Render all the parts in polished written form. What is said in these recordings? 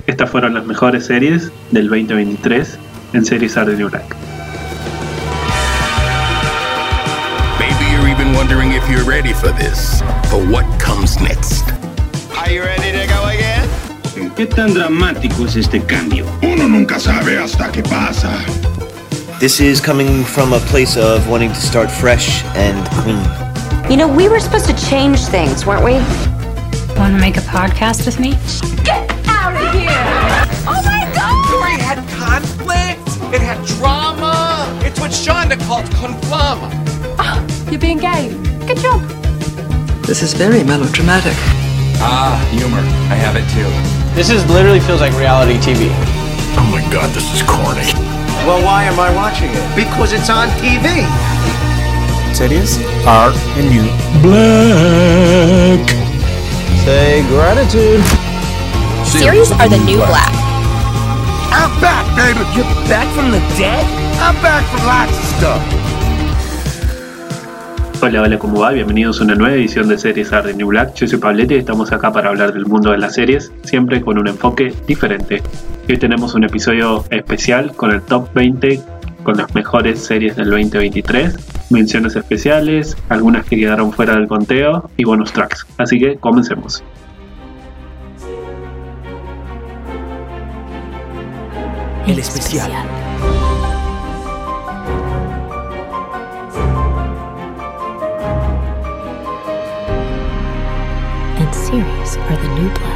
Estas fueron las mejores series del 2023 en Series Are the New Black. Maybe you're even wondering if you're ready for this, for what comes next. Are you ready to go again? ¿Qué tan dramático es este cambio? Uno nunca sabe hasta que pasa. This is coming from a place of wanting to start fresh and clean. You know, we were supposed to change things, weren't we? Want to make a podcast with me? Get out of here! Oh my God! Story had conflict. It had drama. It's what Shonda called conflama. Oh, you're being gay. Good job. This is very melodramatic. Ah, humor. I have it too. This literally feels like reality TV. Oh my God, this is corny. Well, why am I watching it? Because it's on TV. Series Are the New Black. Say gratitude. Series Are the New Black. I'm back, baby. You're back from the dead? I'm back for lots of stuff. Hola, ¿cómo va? Bienvenidos a una nueva edición de Series Are the New Black. Yo soy Pablete y estamos acá para hablar del mundo de las series, siempre con un enfoque diferente. Hoy tenemos un episodio especial con el Top 20, con las mejores series del 2023, menciones especiales, algunas que quedaron fuera del conteo y bonus tracks. Así que comencemos. El especial. And series are the new black.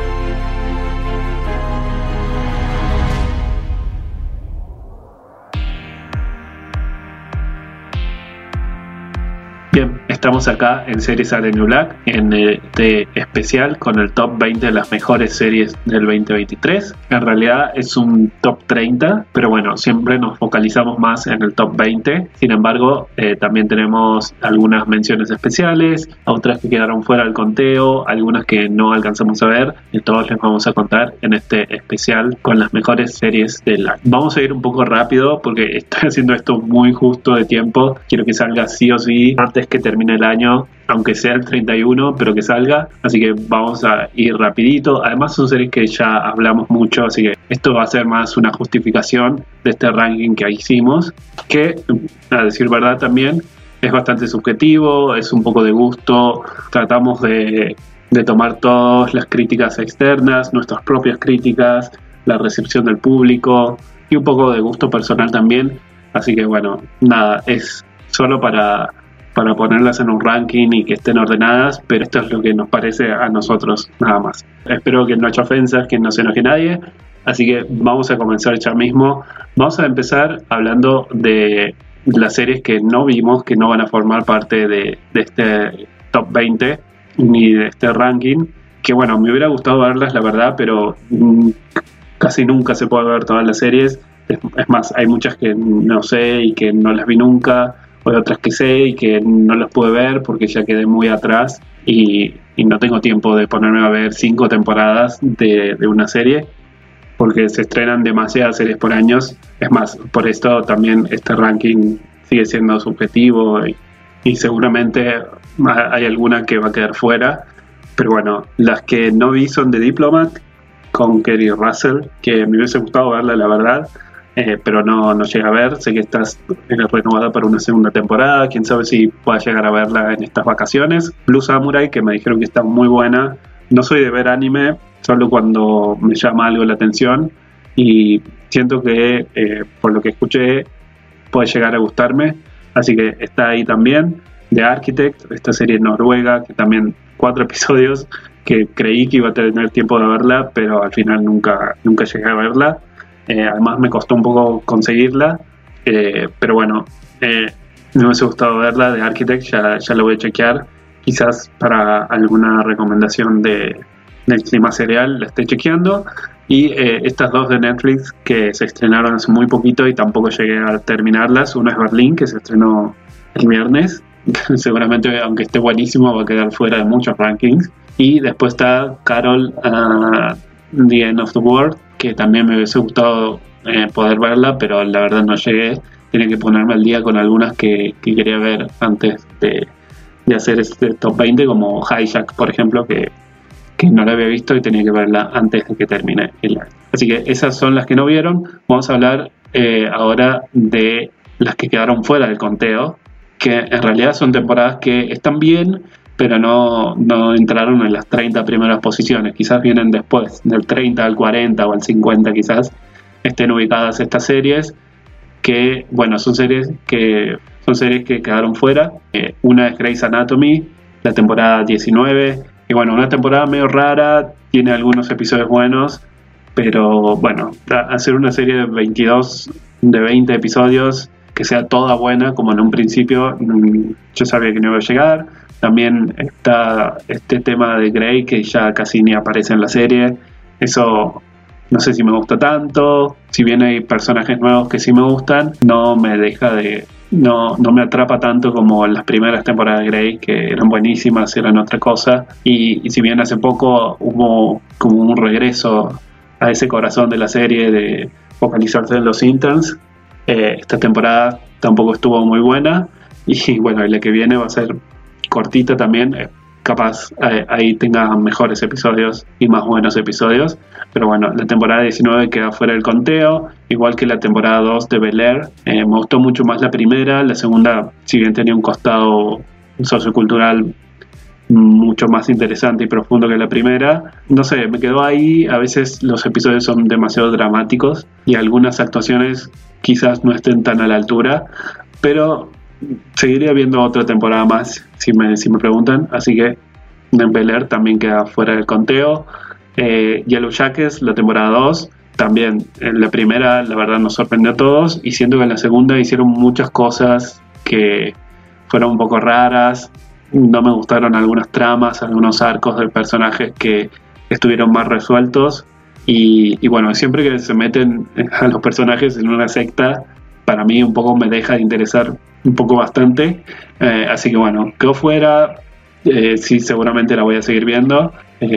Bien, estamos acá en Series Are the New Black, en este especial con el top 20 de las mejores series del 2023. En realidad es un top 30, pero bueno, siempre nos focalizamos más en el top 20. Sin embargo, también tenemos algunas menciones especiales, otras que quedaron fuera del conteo, algunas que no alcanzamos a ver, y todos les vamos a contar en este especial con las mejores series del año. Vamos a ir un poco rápido porque estoy haciendo esto muy justo de tiempo. Quiero que salga sí o sí antes que termine el año, aunque sea el 31, pero que salga, así que vamos a ir rapidito. Además son series que ya hablamos mucho, así que esto va a ser más una justificación de este ranking que hicimos, que a decir verdad también es bastante subjetivo, es un poco de gusto. Tratamos de tomar todas las críticas externas, nuestras propias críticas, la recepción del público y un poco de gusto personal también, así que bueno, nada, es solo para ponerlas en un ranking y que estén ordenadas, pero esto es lo que nos parece a nosotros, nada más. Espero que no haya ofensas, que no se enoje nadie, así que vamos a comenzar ya mismo. Vamos a empezar hablando de las series que no vimos, que no van a formar parte de este top 20 ni de este ranking, que bueno, me hubiera gustado verlas, la verdad, pero casi nunca se puede ver todas las series. Es más, hay muchas que no sé y que no las vi nunca, o otras que sé y que no las pude ver porque ya quedé muy atrás y no tengo tiempo de ponerme a ver 5 temporadas de una serie porque se estrenan demasiadas series por años. Es más, por esto también este ranking sigue siendo subjetivo y seguramente hay alguna que va a quedar fuera, pero bueno, las que no vi son The Diplomat con Kerry Russell, que me hubiese gustado verla, la verdad. Pero no llega a ver. Sé que está renovada para una segunda temporada, quién sabe si pueda llegar a verla en estas vacaciones. Blue Samurai, que me dijeron que está muy buena. No soy de ver anime, solo cuando me llama algo la atención, y siento que por lo que escuché puede llegar a gustarme, así que está ahí también. The Architect, esta serie noruega, que también 4 episodios, que creí que iba a tener tiempo de verla, pero al final nunca llegué a verla. Además me costó un poco conseguirla, pero bueno, me hubiese gustado verla. De Architect ya lo voy a chequear, quizás para alguna recomendación del clima serial la esté chequeando. Y estas 2 de Netflix que se estrenaron hace muy poquito y tampoco llegué a terminarlas. Una es Berlín, que se estrenó el viernes, seguramente aunque esté buenísimo va a quedar fuera de muchos rankings. Y después está Carol, The End of the World, que también me hubiese gustado poder verla, pero la verdad no llegué. Tenía que ponerme al día con algunas que quería ver antes de hacer este top 20, como Hijack, por ejemplo, que que no la había visto y tenía que verla antes de que termine el año. Así que esas son las que no vieron. Vamos a hablar ahora de las que quedaron fuera del conteo, que en realidad son temporadas que están bien, pero no entraron en las 30 primeras posiciones. Quizás vienen después, del 30 al 40 o al 50 quizás estén ubicadas estas series, que bueno, son series que quedaron fuera. Una es Grey's Anatomy, la temporada 19, y bueno, una temporada medio rara, tiene algunos episodios buenos, pero bueno, hacer una serie de 20 episodios que sea toda buena, como en un principio, yo sabía que no iba a llegar. También está este tema de Grey, que ya casi ni aparece en la serie. Eso no sé si me gusta tanto. Si bien hay personajes nuevos que sí me gustan, no me me atrapa tanto como las primeras temporadas de Grey, que eran buenísimas, eran otra cosa. Y si bien hace poco hubo como un regreso a ese corazón de la serie de focalizarse en los interns, esta temporada tampoco estuvo muy buena. Y bueno, la que viene va a ser cortita también, capaz ahí tenga mejores episodios y más buenos episodios, pero bueno, la temporada 19 queda fuera del conteo, igual que la temporada 2 de Bel-Air. Me gustó mucho más la primera. La segunda, si bien tenía un costado sociocultural mucho más interesante y profundo que la primera, no sé, me quedó ahí. A veces los episodios son demasiado dramáticos y algunas actuaciones quizás no estén tan a la altura, pero seguiría viendo otra temporada más si me preguntan. Así que Bel-Air también queda fuera del conteo. Yellow Jackets, la temporada 2, también en la primera la verdad nos sorprendió a todos, y siento que en la segunda hicieron muchas cosas que fueron un poco raras. No me gustaron algunas tramas, algunos arcos de personajes que estuvieron más resueltos, y bueno, siempre que se meten a los personajes en una secta, para mí un poco me deja de interesar un poco bastante. Así que bueno, quedó fuera. Sí, seguramente la voy a seguir viendo,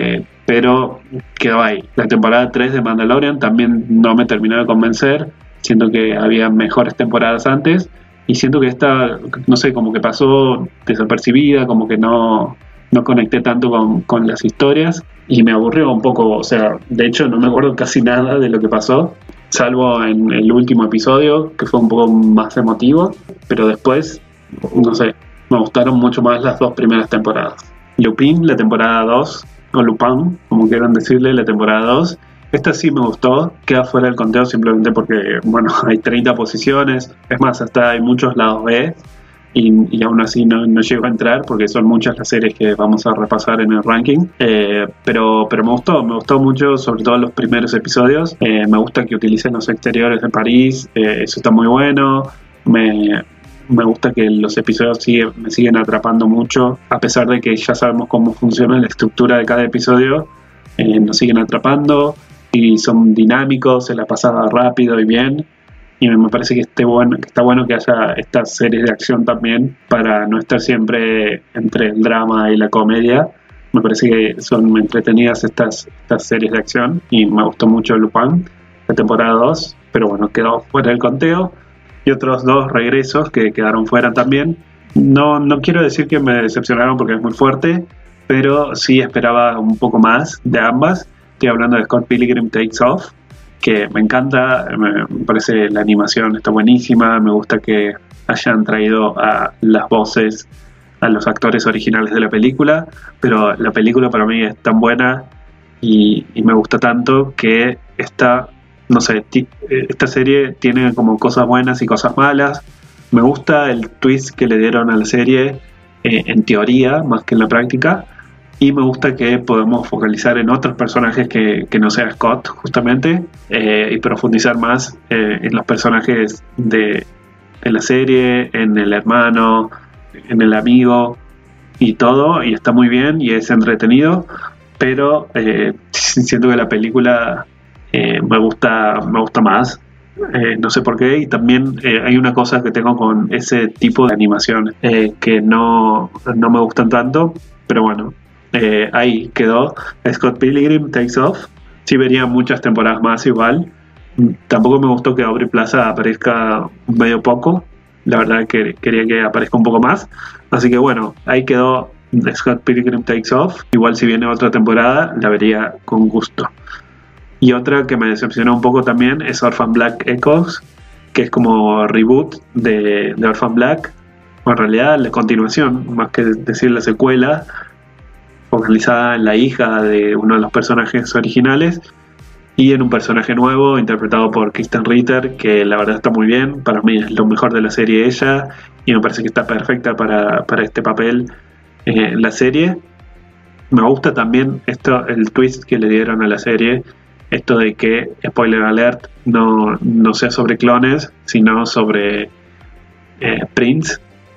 pero quedó ahí. La temporada 3 de Mandalorian también no me terminó de convencer. Siento que había mejores temporadas antes, y siento que esta, no sé, como que pasó desapercibida, como que no conecté tanto con las historias, y me aburrió un poco. O sea, de hecho no me acuerdo casi nada de lo que pasó, salvo en el último episodio, que fue un poco más emotivo, pero después, no sé, me gustaron mucho más las dos primeras temporadas. Lupin, la temporada 2, o Lupin, como quieran decirle, la temporada 2, esta sí me gustó, queda fuera del conteo simplemente porque, bueno, hay 30 posiciones, es más, hasta hay muchos lados B, y aún así no llego a entrar porque son muchas las series que vamos a repasar en el ranking, pero me gustó mucho, sobre todo los primeros episodios. Me gusta que utilicen los exteriores de París, eso está muy bueno. Me gusta que los episodios me siguen atrapando mucho, a pesar de que ya sabemos cómo funciona la estructura de cada episodio. Nos siguen atrapando y son dinámicos, se la pasaba rápido y bien. Y me parece que está bueno que haya estas series de acción también, para no estar siempre entre el drama y la comedia. Me parece que son entretenidas estas series de acción, y me gustó mucho Lupin, la temporada 2, pero bueno, quedó fuera del conteo. Y otros dos regresos que quedaron fuera también. No quiero decir que me decepcionaron porque es muy fuerte, pero sí esperaba un poco más de ambas. Estoy hablando de Scott Pilgrim Takes Off, que me encanta, me parece la animación está buenísima, me gusta que hayan traído a las voces a los actores originales de la película, pero la película para mí es tan buena y me gusta tanto que esta serie tiene como cosas buenas y cosas malas. Me gusta el twist que le dieron a la serie, en teoría más que en la práctica, y me gusta que podemos focalizar en otros personajes que no sea Scott, justamente, y profundizar más en los personajes de la serie, en el hermano, en el amigo y todo, y está muy bien y es entretenido, pero siento que la película me gusta más, no sé por qué. Y también hay una cosa que tengo con ese tipo de animación, que no me gustan tanto, pero bueno, ahí quedó Scott Pilgrim Takes Off. Sí vería muchas temporadas más igual. Tampoco me gustó que Aubrey Plaza aparezca medio poco, la verdad que quería que aparezca un poco más, así que bueno, ahí quedó Scott Pilgrim Takes Off. Igual si viene otra temporada la vería con gusto. Y otra que me decepcionó un poco también es Orphan Black Echoes, que es como reboot de Orphan Black, o en realidad la continuación, más que decir la secuela, focalizada en la hija de uno de los personajes originales y en un personaje nuevo interpretado por Kristen Ritter, que la verdad está muy bien. Para mí es lo mejor de la serie ella, y me parece que está perfecta para este papel en la serie. Me gusta también el twist que le dieron a la serie, esto de que, spoiler alert, no sea sobre clones, sino sobre prints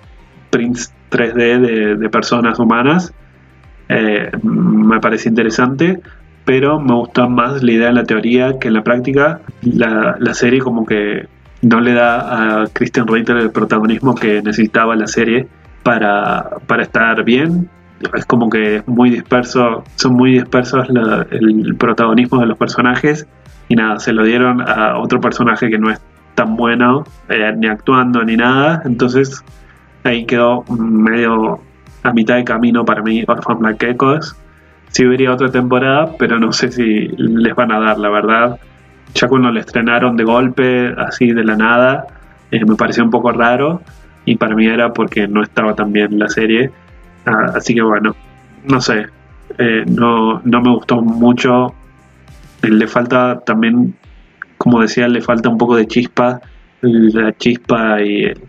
3D de personas humanas. Me parece interesante, pero me gustó más la idea en la teoría que en la práctica. La serie como que no le da a Kristen Ritter el protagonismo que necesitaba la serie para estar bien. Es como que es muy disperso, son muy dispersos el protagonismo de los personajes, y nada, se lo dieron a otro personaje que no es tan bueno, ni actuando ni nada. Entonces ahí quedó medio a mitad de camino para mí Orphan Black Echoes. Sí vería otra temporada, pero no sé si les van a dar, la verdad. Ya cuando la estrenaron de golpe, así de la nada, me pareció un poco raro, y para mí era porque no estaba tan bien la serie. Así que bueno, no sé, no me gustó mucho. Le falta también, como decía, le falta un poco de chispa, la chispa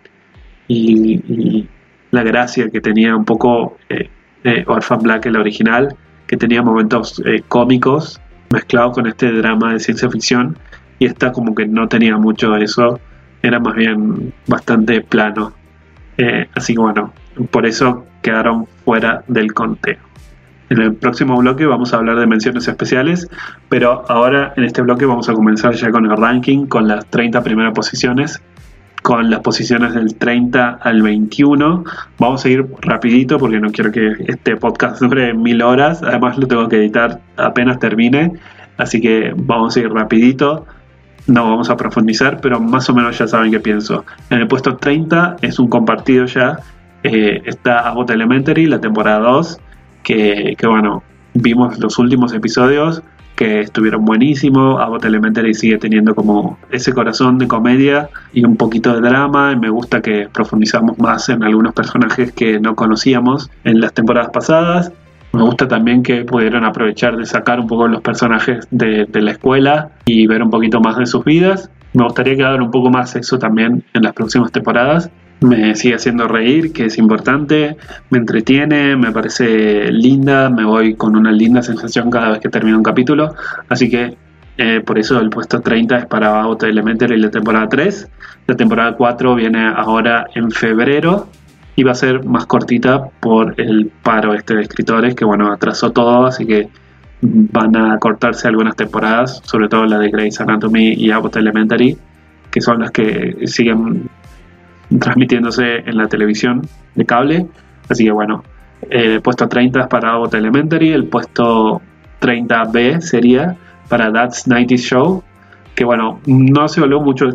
y la gracia que tenía un poco Orphan Black, el original, que tenía momentos cómicos mezclados con este drama de ciencia ficción, y esta como que no tenía mucho de eso, era más bien bastante plano. Así que bueno, por eso quedaron fuera del conteo. En el próximo bloque vamos a hablar de menciones especiales, pero ahora en este bloque vamos a comenzar ya con el ranking, con las 30 primeras posiciones, con las posiciones del 30 al 21. Vamos a ir rapidito porque no quiero que este podcast dure 1000 horas, además lo tengo que editar apenas termine, así que vamos a ir rapidito. No vamos a profundizar, pero más o menos ya saben qué pienso. En el puesto 30 es un compartido ya. Está Abbott Elementary, la temporada 2, que bueno, vimos los últimos episodios que estuvieron buenísimos. Abbott Elementary sigue teniendo como ese corazón de comedia y un poquito de drama, y me gusta que profundizamos más en algunos personajes que no conocíamos en las temporadas pasadas. Me gusta también que pudieron aprovechar de sacar un poco los personajes de la escuela y ver un poquito más de sus vidas. Me gustaría que hagan un poco más eso también en las próximas temporadas. Me sigue haciendo reír, que es importante, me entretiene, me parece linda, me voy con una linda sensación cada vez que termino un capítulo, así que por eso el puesto 30 es para Abbott Elementary, la temporada 3. La temporada 4 viene ahora en febrero y va a ser más cortita por el paro de escritores, que bueno, atrasó todo, así que van a cortarse algunas temporadas, sobre todo la de Grey's Anatomy y Abbott Elementary, que son las que siguen transmitiéndose en la televisión de cable. Así que bueno, el puesto 30 es para Abbott Elementary, el puesto 30B sería para That's 90's Show, que bueno, no se habló mucho de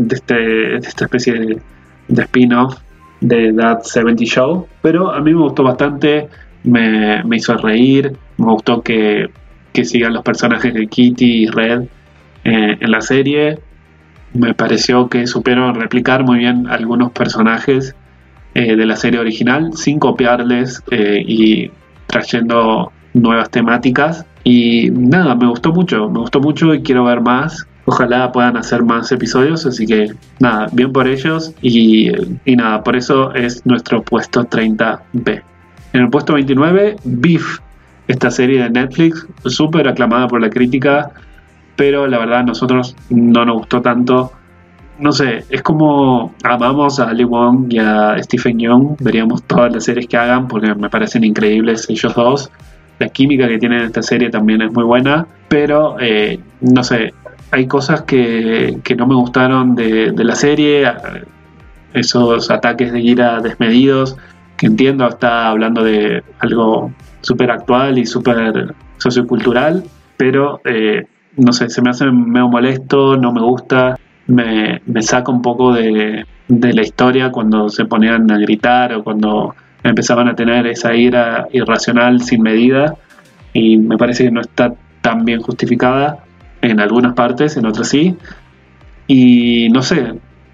esta especie de spin-off de That's 70 Show, pero a mí me gustó bastante, me hizo reír, me gustó que sigan los personajes de Kitty y Red en la serie. Me pareció que supieron replicar muy bien algunos personajes de la serie original sin copiarles y trayendo nuevas temáticas, y nada, me gustó mucho y quiero ver más. Ojalá puedan hacer más episodios, así que nada, bien por ellos, y nada, por eso es nuestro puesto 30B. En el puesto 29, Beef, esta serie de Netflix, súper aclamada por la crítica, pero la verdad a nosotros no nos gustó tanto. No sé, es como amamos a Ali Wong y a Stephen Yeun, veríamos todas las series que hagan porque me parecen increíbles ellos dos. La química que tienen en esta serie también es muy buena, pero no sé, hay cosas que no me gustaron de la serie, esos ataques de ira desmedidos, que entiendo, está hablando de algo súper actual y súper sociocultural, pero no sé, se me hace medio molesto, no me gusta, me saca un poco de la historia cuando se ponían a gritar o cuando empezaban a tener esa ira irracional sin medida, y me parece que no está tan bien justificada en algunas partes, en otras sí. Y no sé,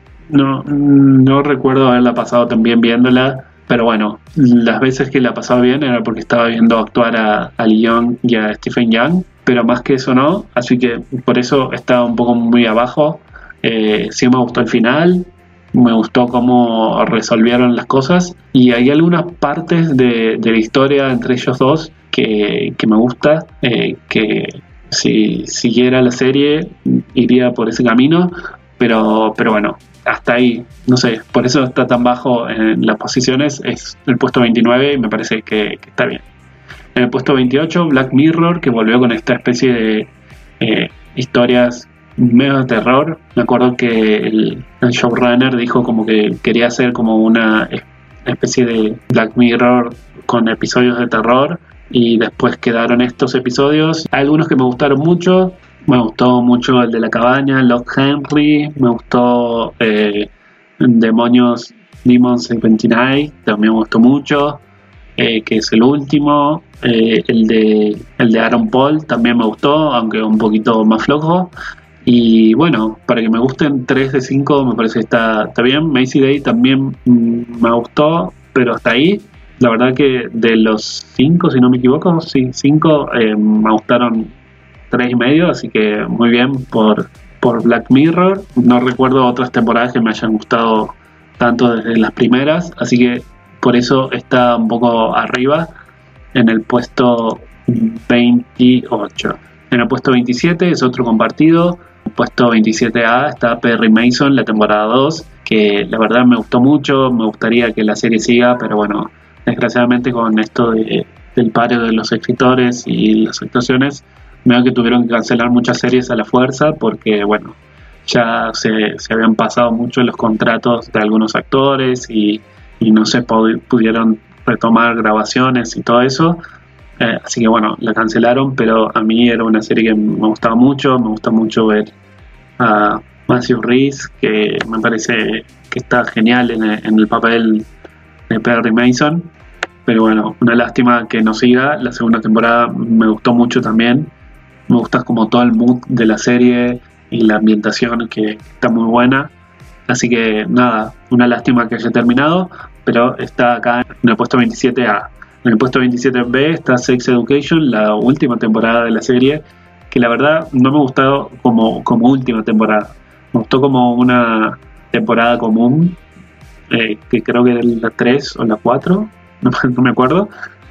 no recuerdo haberla pasado tan bien viéndola, pero bueno, las veces que la pasaba bien era porque estaba viendo actuar a Lee Young y a Stephen Young, pero más que eso no, así que por eso estaba un poco muy abajo. Sí me gustó el final, me gustó cómo resolvieron las cosas, y hay algunas partes de la historia entre ellos dos que me gusta, que si siguiera la serie iría por ese camino, pero bueno, hasta ahí, no sé, por eso está tan bajo en las posiciones. Es el puesto 29 y me parece que está bien. En el puesto 28, Black Mirror, que volvió con esta especie de historias medio de terror. Me acuerdo que el showrunner dijo como que quería hacer como una especie de Black Mirror con episodios de terror, y después quedaron estos episodios. Hay algunos que me gustaron mucho. Me gustó mucho el de la cabaña, Lock Henry. Me gustó Demons 29, también me gustó mucho, que es el último. El de Aaron Paul también me gustó, aunque un poquito más flojo. Y bueno, para que me gusten 3 de 5 me parece que está bien. Macy Day también me gustó, pero hasta ahí. La verdad que de los 5, si no me equivoco, sí, 5 me gustaron 3,5, así que muy bien por Black Mirror. No recuerdo otras temporadas que me hayan gustado tanto desde las primeras, así que por eso está un poco arriba en el puesto 28. En el puesto 27 es otro compartido. En el puesto 27A está Perry Mason, la temporada 2, que la verdad me gustó mucho. Me gustaría que la serie siga, pero bueno, desgraciadamente con esto del paro de los escritores y las actuaciones, veo que tuvieron que cancelar muchas series a la fuerza, porque bueno, ya se habían pasado mucho los contratos de algunos actores y no se pudieron retomar grabaciones y todo eso. Así que bueno, la cancelaron, pero a mí era una serie que me gustaba mucho. Me gusta mucho ver a Matthew Rhys, que me parece que está genial en el papel de Perry Mason. Pero bueno, una lástima que no siga. La segunda temporada me gustó mucho también. Me gusta como todo el mood de la serie y la ambientación, que está muy buena. Así que nada, una lástima que haya terminado, pero está acá en el puesto 27A. En el puesto 27B está Sex Education, la última temporada de la serie, que la verdad no me gustó como última temporada. Me gustó como una temporada común, que creo que era la 3 o la 4, no me acuerdo,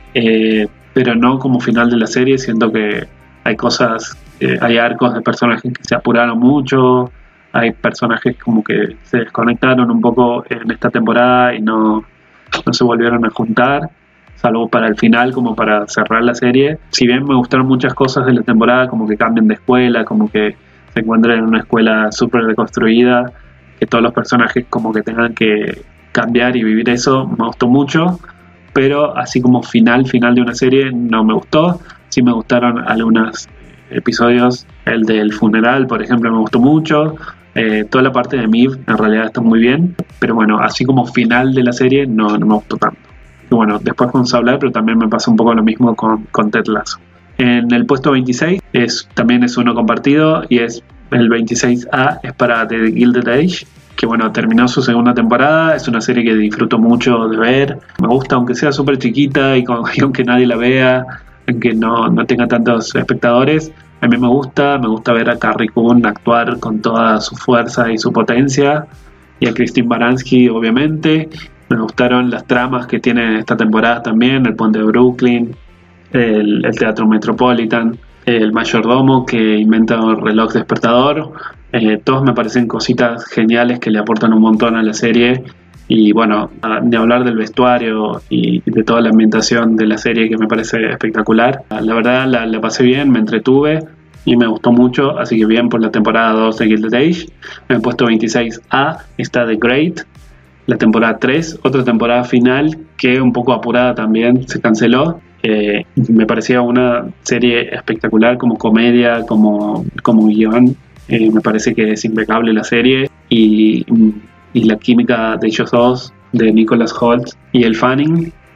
pero no como final de la serie. Siento que hay cosas, hay arcos de personajes que se apuraron mucho, hay personajes como que se desconectaron un poco en esta temporada y no se volvieron a juntar, salvo para el final, como para cerrar la serie. Si bien me gustaron muchas cosas de la temporada, como que cambian de escuela, como que se encuentran en una escuela súper reconstruida, que todos los personajes como que tengan que cambiar y vivir eso, me gustó mucho, pero así como final de una serie no me gustó. Sí me gustaron algunos episodios, el del funeral, por ejemplo, me gustó mucho. Toda la parte de Miv en realidad está muy bien, pero bueno, así como final de la serie no me gustó tanto. Y bueno, después vamos a hablar, pero también me pasa un poco lo mismo con Ted Lasso. En el puesto 26 también es uno compartido, y es el 26A, es para The Gilded Age, que bueno, terminó su segunda temporada. Es una serie que disfruto mucho de ver. Me gusta, aunque sea súper chiquita y aunque nadie la vea, aunque no tenga tantos espectadores. A mí me gusta ver a Carrie Coon actuar con toda su fuerza y su potencia, y a Christine Baranski, obviamente. Me gustaron las tramas que tiene esta temporada también: el puente de Brooklyn, el Teatro Metropolitan, el mayordomo que inventa un reloj despertador. Todos me parecen cositas geniales que le aportan un montón a la serie. Y bueno, ni hablar del vestuario y de toda la ambientación de la serie, que me parece espectacular. La verdad la pasé bien, me entretuve y me gustó mucho, así que bien por la temporada 2 de Gilded Age. En el puesto 26A está The Great, la temporada 3, otra temporada final que un poco apurada también se canceló. Me parecía una serie espectacular como comedia, como guión. Me parece que es impecable la serie, y la química de ellos dos, de Nicholas Hoult y Elle Fanning,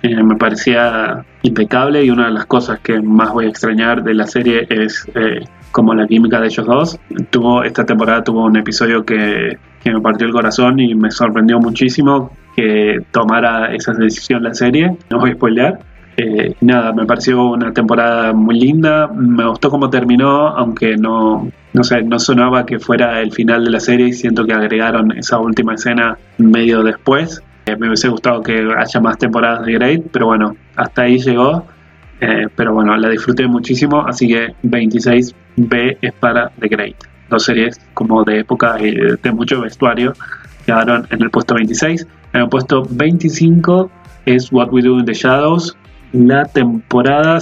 me parecía impecable, y una de las cosas que más voy a extrañar de la serie es como la química de ellos dos. Esta temporada tuvo un episodio que me partió el corazón y me sorprendió muchísimo que tomara esa decisión la serie. No voy a spoilear. Nada, me pareció una temporada muy linda. Me gustó cómo terminó, aunque no sonaba que fuera el final de la serie, y siento que agregaron esa última escena medio después. Me hubiese gustado que haya más temporadas de Great, pero bueno, hasta ahí llegó. Pero bueno, la disfruté muchísimo, así que 26B es para The Great. Dos series como de época y de mucho vestuario quedaron en el puesto 26. En el puesto 25 es What We Do in the Shadows, la temporada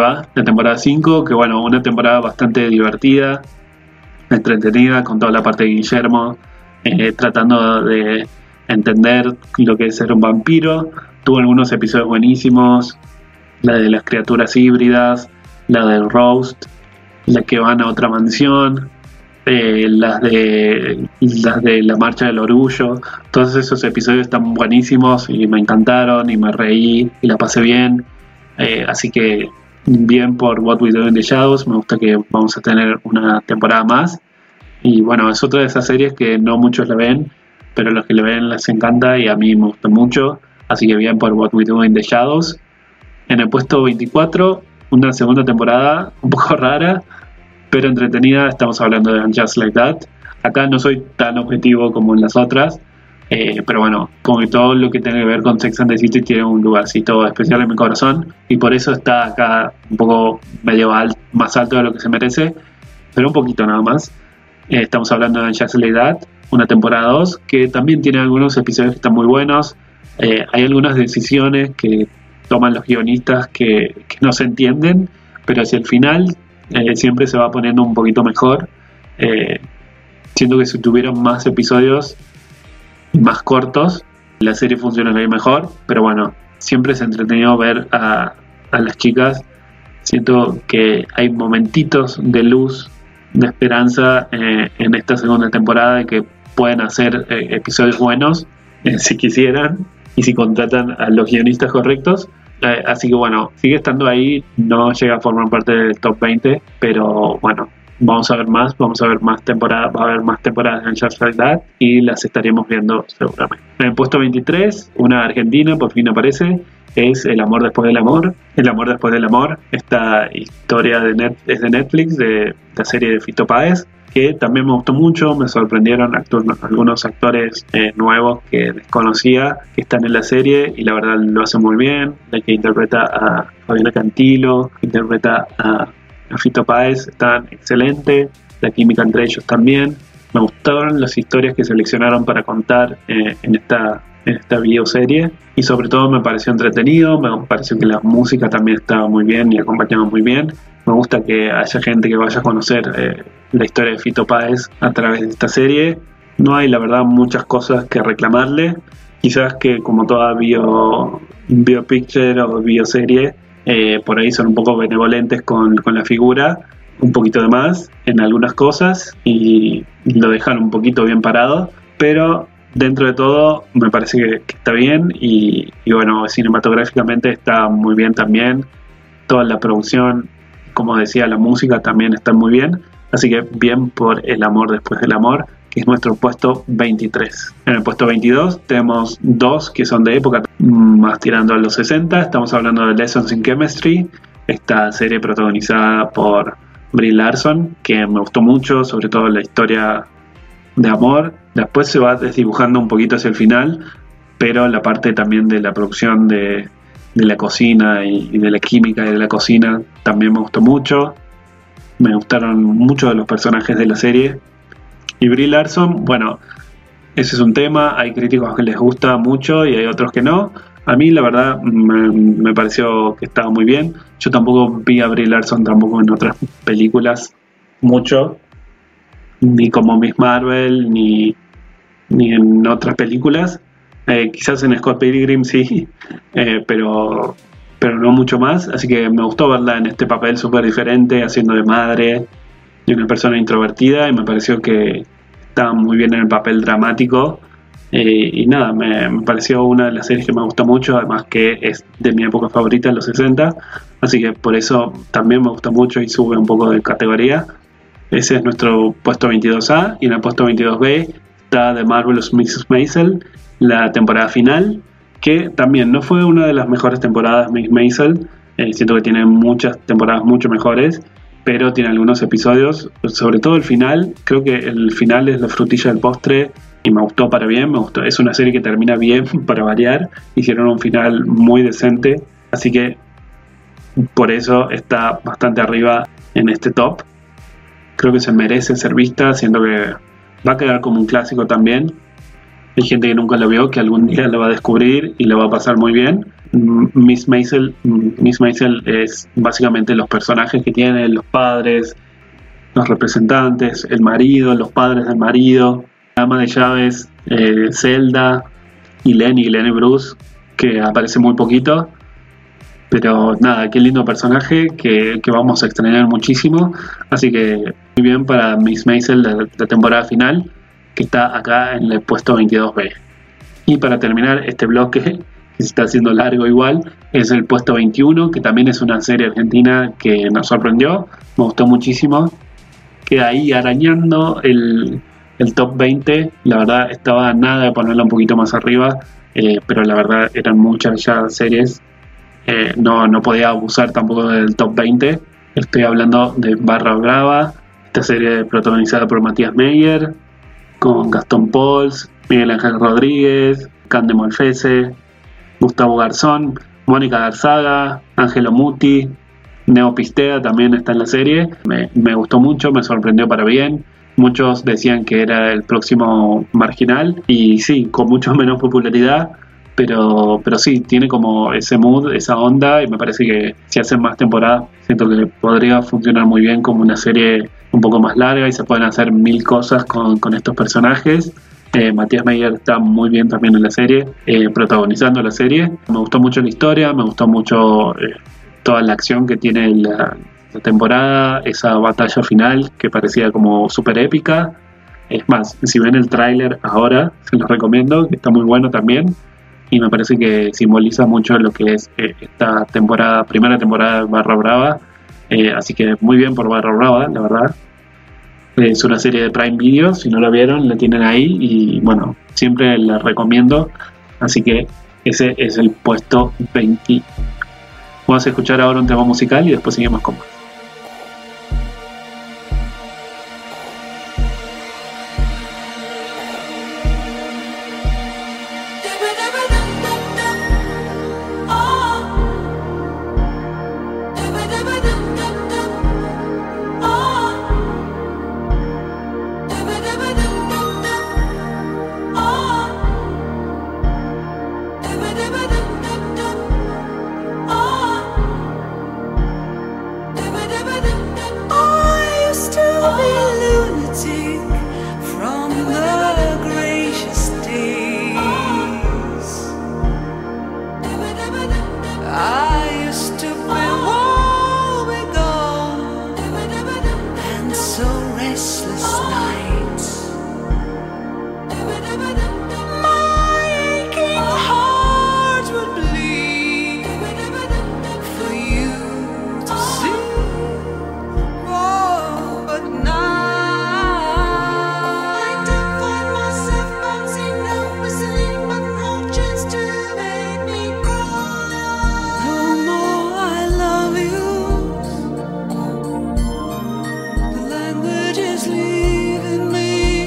5, que bueno, una temporada bastante divertida, entretenida, con toda la parte de Guillermo tratando de entender lo que es ser un vampiro. Tuvo algunos episodios buenísimos, la de las criaturas híbridas, la del roast, la que van a otra mansión, las de la marcha del orgullo. Todos esos episodios están buenísimos y me encantaron y me reí y la pasé bien. Así que bien por What We Do in the Shadows. Me gusta que vamos a tener una temporada más, y bueno, es otra de esas series que no muchos la ven, pero los que la ven les encanta, y a mí me gusta mucho, así que bien por What We Do in the Shadows. En el puesto 24, una segunda temporada un poco rara pero entretenida. Estamos hablando de Just Like That. Acá no soy tan objetivo como en las otras, pero bueno, como que todo lo que tenga que ver con Sex and the City tiene un lugarcito especial en mi corazón, y por eso está acá un poco medio más alto de lo que se merece, pero un poquito nada más. Estamos hablando de Just Like That, una temporada 2 que también tiene algunos episodios que están muy buenos. Hay algunas decisiones que toman los guionistas que no se entienden, pero hacia el final siempre se va poniendo un poquito mejor. Siento que si tuvieron más episodios más cortos, la serie funcionaría mejor, pero bueno, siempre es entretenido ver a las chicas. Siento que hay momentitos de luz, de esperanza en esta segunda temporada, de que pueden hacer episodios buenos si quisieran y si contratan a los guionistas correctos. Así que bueno, sigue estando ahí, no llega a formar parte del top 20, pero bueno, vamos a ver más temporadas, va a haber más temporadas en Just Like That y las estaremos viendo seguramente. En el puesto 23, una argentina por fin aparece, es El Amor Después del Amor. El Amor Después del Amor, esta historia es de Netflix, de la serie de Fito Páez, que también me gustó mucho. Me sorprendieron algunos actores nuevos que desconocía que están en la serie, y la verdad lo hacen muy bien. La que interpreta a Fabiana Cantilo, que interpreta a Fito Páez, están excelentes. La química entre ellos también. Me gustaron las historias que seleccionaron para contar en esta videoserie, y sobre todo me pareció entretenido. Me pareció que la música también estaba muy bien y acompañaba muy bien. Me gusta que haya gente que vaya a conocer la historia de Fito Páez a través de esta serie. No hay, la verdad, muchas cosas que reclamarle. Quizás que como toda biopicture o bioserie, por ahí son un poco benevolentes con la figura, un poquito de más en algunas cosas, y lo dejan un poquito bien parado, pero dentro de todo me parece que está bien, y bueno, cinematográficamente está muy bien también. Toda la producción, como decía, la música también está muy bien, así que bien por El Amor Después del Amor, que es nuestro puesto 23. En el puesto 22 tenemos dos que son de época, más tirando a los 60. Estamos hablando de Lessons in Chemistry, esta serie protagonizada por Brie Larson, que me gustó mucho, sobre todo la historia de amor. Después se va desdibujando un poquito hacia el final, pero la parte también de la producción de la cocina y de la química de la cocina también me gustó mucho. Me gustaron mucho de los personajes de la serie. Y Brie Larson, bueno, ese es un tema. Hay críticos que les gusta mucho y hay otros que no. A mí la verdad me pareció que estaba muy bien. Yo tampoco vi a Brie Larson tampoco en otras películas mucho, ni como Miss Marvel, ni en otras películas. Quizás en Scott Pilgrim sí, pero no mucho más. Así que me gustó verla en este papel súper diferente, haciendo de madre de una persona introvertida, y me pareció que estaba muy bien en el papel dramático, Y nada, me pareció una de las series que me gustó mucho, además que es de mi época favorita, en los 60, así que por eso también me gustó mucho y sube un poco de categoría. Ese es nuestro puesto 22A, y en el puesto 22B está The Marvelous Mrs. Maisel, la temporada final, que también no fue una de las mejores temporadas Miss Maisel. Siento que tiene muchas temporadas mucho mejores, pero tiene algunos episodios, sobre todo el final. Creo que el final es la frutilla del postre y me gustó para bien, me gustó. Es una serie que termina bien para variar, hicieron un final muy decente, así que por eso está bastante arriba en este top. Creo que se merece ser vista, siento que va a quedar como un clásico también. Hay gente que nunca lo vio, que algún día lo va a descubrir y lo va a pasar muy bien. Miss Maisel es básicamente los personajes que tiene, los padres, los representantes, el marido, los padres del marido, la ama de llaves, Zelda y Lenny Bruce, que aparece muy poquito, pero nada, qué lindo personaje que vamos a extrañar muchísimo. Así que muy bien para Miss Maisel, la temporada final, que está acá en el puesto 22B. Y para terminar este bloque, que se está haciendo largo igual, es el puesto 21, que también es una serie argentina que nos sorprendió, me gustó muchísimo, queda ahí arañando el top 20, la verdad estaba a nada de ponerla un poquito más arriba, pero la verdad eran muchas ya series, no podía abusar tampoco del top 20. Estoy hablando de Barra Brava, esta serie protagonizada por Matías Meyer, con Gastón Pauls, Miguel Ángel Rodríguez, Cande Molfese, Gustavo Garzón, Mónica Garzaga, Ángelo Muti, Neo Pistea también está en la serie. Me gustó mucho, me sorprendió para bien. Muchos decían que era el próximo Marginal, y sí, con mucho menos popularidad, pero sí, tiene como ese mood, esa onda, y me parece que si hacen más temporadas, siento que podría funcionar muy bien como una serie un poco más larga y se pueden hacer mil cosas con estos personajes. Matías Meyer está muy bien también en la serie, protagonizando la serie. Me gustó mucho la historia, me gustó mucho toda la acción que tiene la temporada, esa batalla final que parecía como súper épica. Es más, si ven el tráiler ahora, se los recomiendo, que está muy bueno también, y me parece que simboliza mucho lo que es esta temporada, primera temporada de Barra Brava. Así que muy bien por Barra Brava, la verdad. Es una serie de Prime Video, si no la vieron, la tienen ahí, y bueno, siempre la recomiendo. Así que ese es el puesto 20. Vamos a escuchar ahora un tema musical y después seguimos con más. Leaving me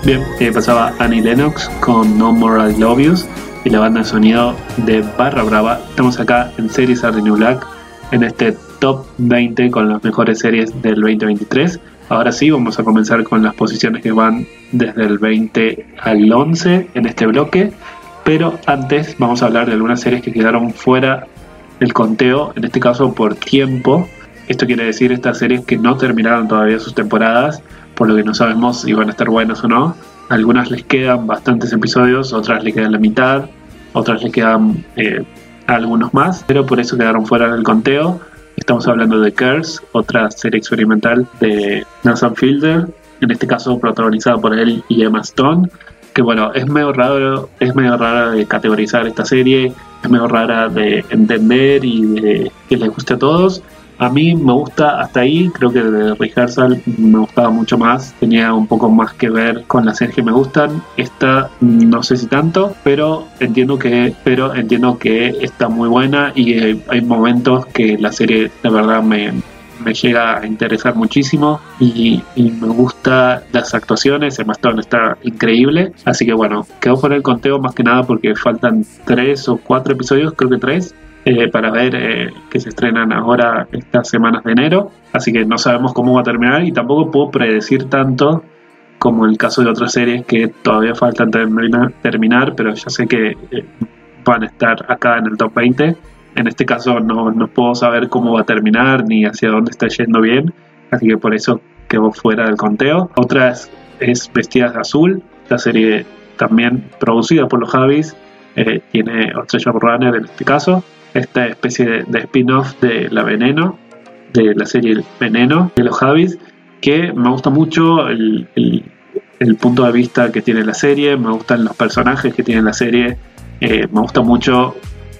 Bien, pasaba Annie Lennox con No More I Love Yous y la banda de sonido de Barra Brava. Estamos acá en Series Are the New Black, en este top 20 con las mejores series del 2023. Ahora sí, vamos a comenzar con las posiciones que van desde el 20 al 11 en este bloque, pero antes vamos a hablar de algunas series que quedaron fuera del conteo, en este caso por tiempo. Esto quiere decir estas series que no terminaron todavía sus temporadas, por lo que no sabemos si van a estar buenas o no. Algunas les quedan bastantes episodios, otras les quedan la mitad, otras les quedan algunos más, pero por eso quedaron fuera del conteo. Estamos hablando de Curse, otra serie experimental de Nathan Fielder, en este caso protagonizada por él y Emma Stone, que bueno, es medio rara de categorizar esta serie, es medio rara de entender y de que les guste a todos. A mí me gusta hasta ahí, creo que de Rehearsal me gustaba mucho más, tenía un poco más que ver con las series que me gustan. Esta no sé si tanto, pero entiendo que está muy buena y hay momentos que la serie de verdad me llega a interesar muchísimo y me gusta las actuaciones. Emma Stone está increíble, así que bueno, quedó fuera del conteo más que nada porque faltan 3 o 4 episodios, creo que 3, para ver que se estrenan ahora estas semanas de enero, así que no sabemos cómo va a terminar y tampoco puedo predecir tanto como el caso de otras series que todavía faltan terminar, pero ya sé que van a estar acá en el top 20. En este caso no puedo saber cómo va a terminar ni hacia dónde está yendo bien, así que por eso quedó fuera del conteo. Otra es Vestidas de Azul, la serie también producida por los Javis, tiene otro showrunner en este caso. Esta especie de spin-off de la serie Veneno de los Javis, que me gusta mucho el punto de vista que tiene la serie, me gustan los personajes que tiene la serie, me gusta mucho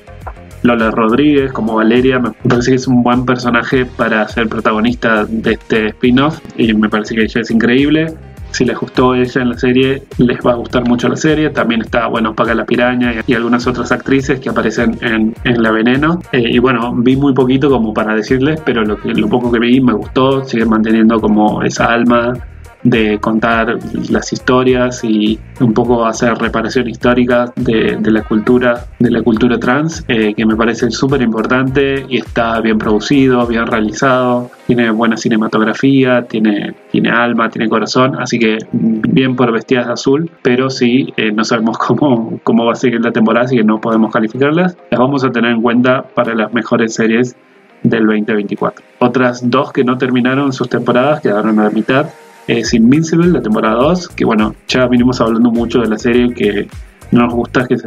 Lola Rodríguez como Valeria, me parece que es un buen personaje para ser protagonista de este spin-off y me parece que ella es increíble. Si les gustó ella en la serie, les va a gustar mucho la serie. También está, bueno, Paca la Piraña y algunas otras actrices que aparecen en La Veneno. Y bueno, vi muy poquito como para decirles, pero lo poco que vi me gustó. Sigue manteniendo como esa alma de contar las historias y un poco hacer reparación histórica de la cultura trans, que me parece súper importante y está bien producido, bien realizado, tiene buena cinematografía, tiene alma, tiene corazón, así que bien por Vestidas de Azul, pero sí no sabemos cómo va a seguir la temporada, así que no podemos calificarlas. Las vamos a tener en cuenta para las mejores series del 2024. Otras dos que no terminaron sus temporadas, quedaron a la mitad, es Invincible, la temporada 2, que bueno, ya venimos hablando mucho de la serie, que no nos gusta, que se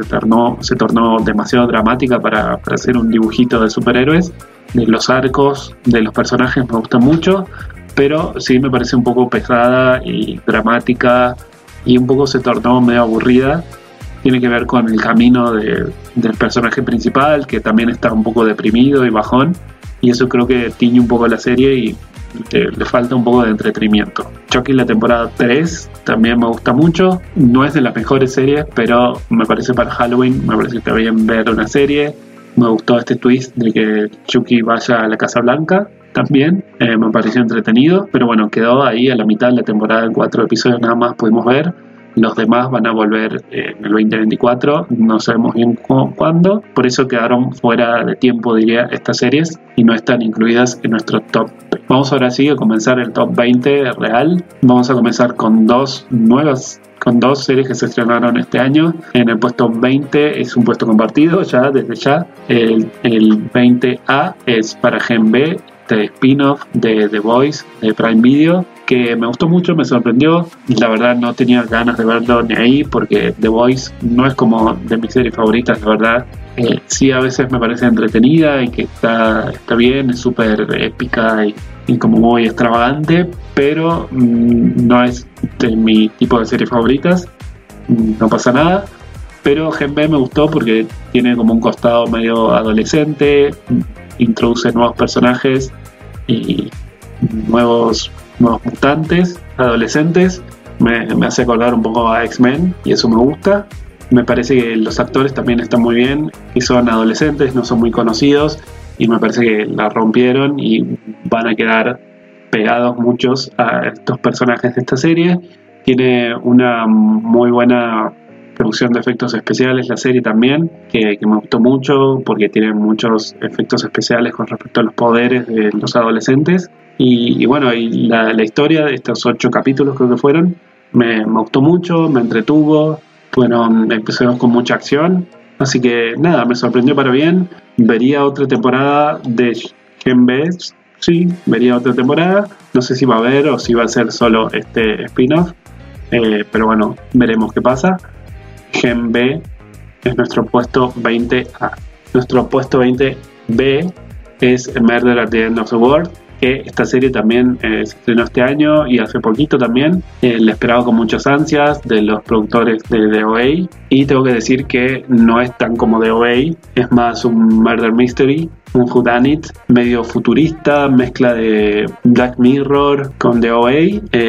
tornó demasiado dramática para hacer un dibujito de superhéroes. De los arcos de los personajes me gusta mucho, pero sí me parece un poco pesada y dramática y un poco se tornó medio aburrida. Tiene que ver con el camino del personaje principal, que también está un poco deprimido y bajón, y eso creo que tiñe un poco la serie y le falta un poco de entretenimiento. Chucky, la temporada 3, también me gusta mucho. No es de las mejores series, pero me parece para Halloween, me parece que está bien ver una serie. Me gustó este twist de que Chucky vaya a la Casa Blanca también, me pareció entretenido, pero bueno, quedó ahí a la mitad de la temporada, en 4 episodios nada más pudimos ver. Los demás van a volver en el 2024, no sabemos bien cuándo, por eso quedaron fuera de tiempo, diría, estas series y no están incluidas en nuestro top. Vamos ahora sí a comenzar el top 20 real. Vamos a comenzar con dos series que se estrenaron este año. En el puesto 20 es un puesto compartido desde ya. El 20A es para Gen B, este spin-off de The Voice de Prime Video, que me gustó mucho, me sorprendió. La verdad no tenía ganas de verlo ni ahí, porque The Voice no es como de mis series favoritas, la verdad. Sí, a veces me parece entretenida y que está bien, es súper épica y como muy extravagante, pero no es de mi tipo de series favoritas. No pasa nada. Pero Gen B me gustó porque tiene como un costado medio adolescente, introduce nuevos personajes y nuevos mutantes adolescentes. Me hace acordar un poco a X-Men y eso me gusta. Me parece que los actores también están muy bien y son adolescentes, no son muy conocidos, y me parece que la rompieron y van a quedar pegados muchos a estos personajes de esta serie, Tiene una muy buena producción de efectos especiales, la serie también, que me gustó mucho porque tiene muchos efectos especiales con respecto a los poderes de los adolescentes. Y bueno, y la historia de estos 8 capítulos creo que fueron, me gustó mucho, me entretuvo, fueron episodios con mucha acción, así que nada, me sorprendió para bien. Vería otra temporada de Gen B, sí, vería otra temporada, no sé si va a haber o si va a ser solo este spin-off, pero bueno, veremos qué pasa. Gen B es nuestro puesto 20A. Nuestro puesto 20B es Murder at the End of the World, que esta serie también se estrenó este año y hace poquito también. La esperaba con muchas ansias de los productores de The OA, y tengo que decir que no es tan como The OA, es más un murder mystery, un whodunit medio futurista, mezcla de Black Mirror con The OA.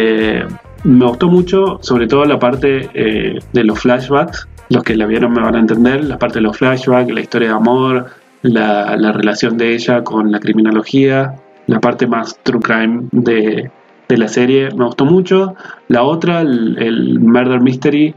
Me gustó mucho, sobre todo la parte de los flashbacks. Los que la vieron me van a entender, la parte de los flashbacks, la historia de amor, la relación de ella con la criminología, la parte más true crime de la serie me gustó mucho. La otra, el murder mystery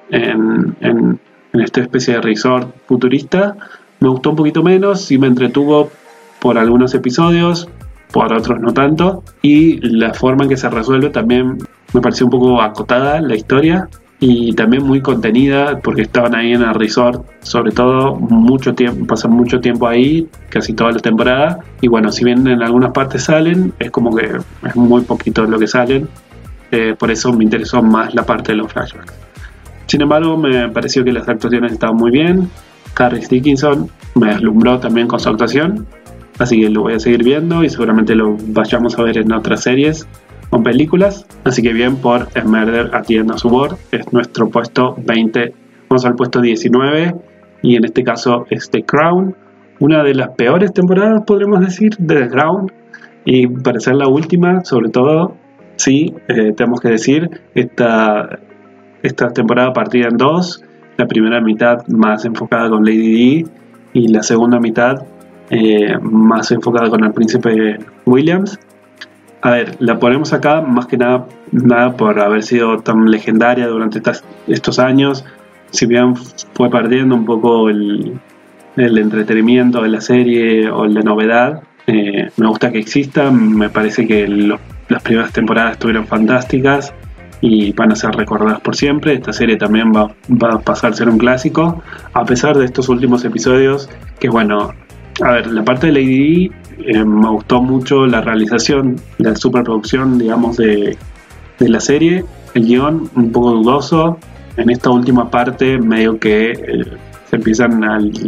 en esta especie de resort futurista, me gustó un poquito menos, sí me entretuvo por algunos episodios, por otros no tanto, y la forma en que se resuelve también me pareció un poco acotada la historia, y también muy contenida porque estaban ahí en el resort, sobre todo mucho tiempo, pasan mucho tiempo ahí, casi toda la temporada, y bueno, si bien en algunas partes salen, es como que es muy poquito lo que salen, por eso me interesó más la parte de los flashbacks. Sin embargo, me pareció que las actuaciones estaban muy bien. Carrie Dickinson me deslumbró también con su actuación, así que lo voy a seguir viendo y seguramente lo vayamos a ver en otras series o películas, así que bien por Murder at the End of the World. Es nuestro puesto 20. Vamos al puesto 19 y en este caso es The Crown, una de las peores temporadas podremos decir de The Crown, y para ser la última sobre todo, sí, tenemos que decir, esta temporada partida en dos, la primera mitad más enfocada con Lady Di y la segunda mitad más enfocada con el príncipe Williams. A ver, la ponemos acá más que nada por haber sido tan legendaria durante estos años. Si bien fue perdiendo un poco el entretenimiento de la serie o la novedad, me gusta que exista. Me parece que las primeras temporadas estuvieron fantásticas y van a ser recordadas por siempre. Esta serie también va a pasar a ser un clásico, a pesar de estos últimos episodios que, bueno, a ver, la parte de Lady Di, me gustó mucho la realización, la superproducción, digamos, de la serie. El guión un poco dudoso. En esta última parte medio que se empiezan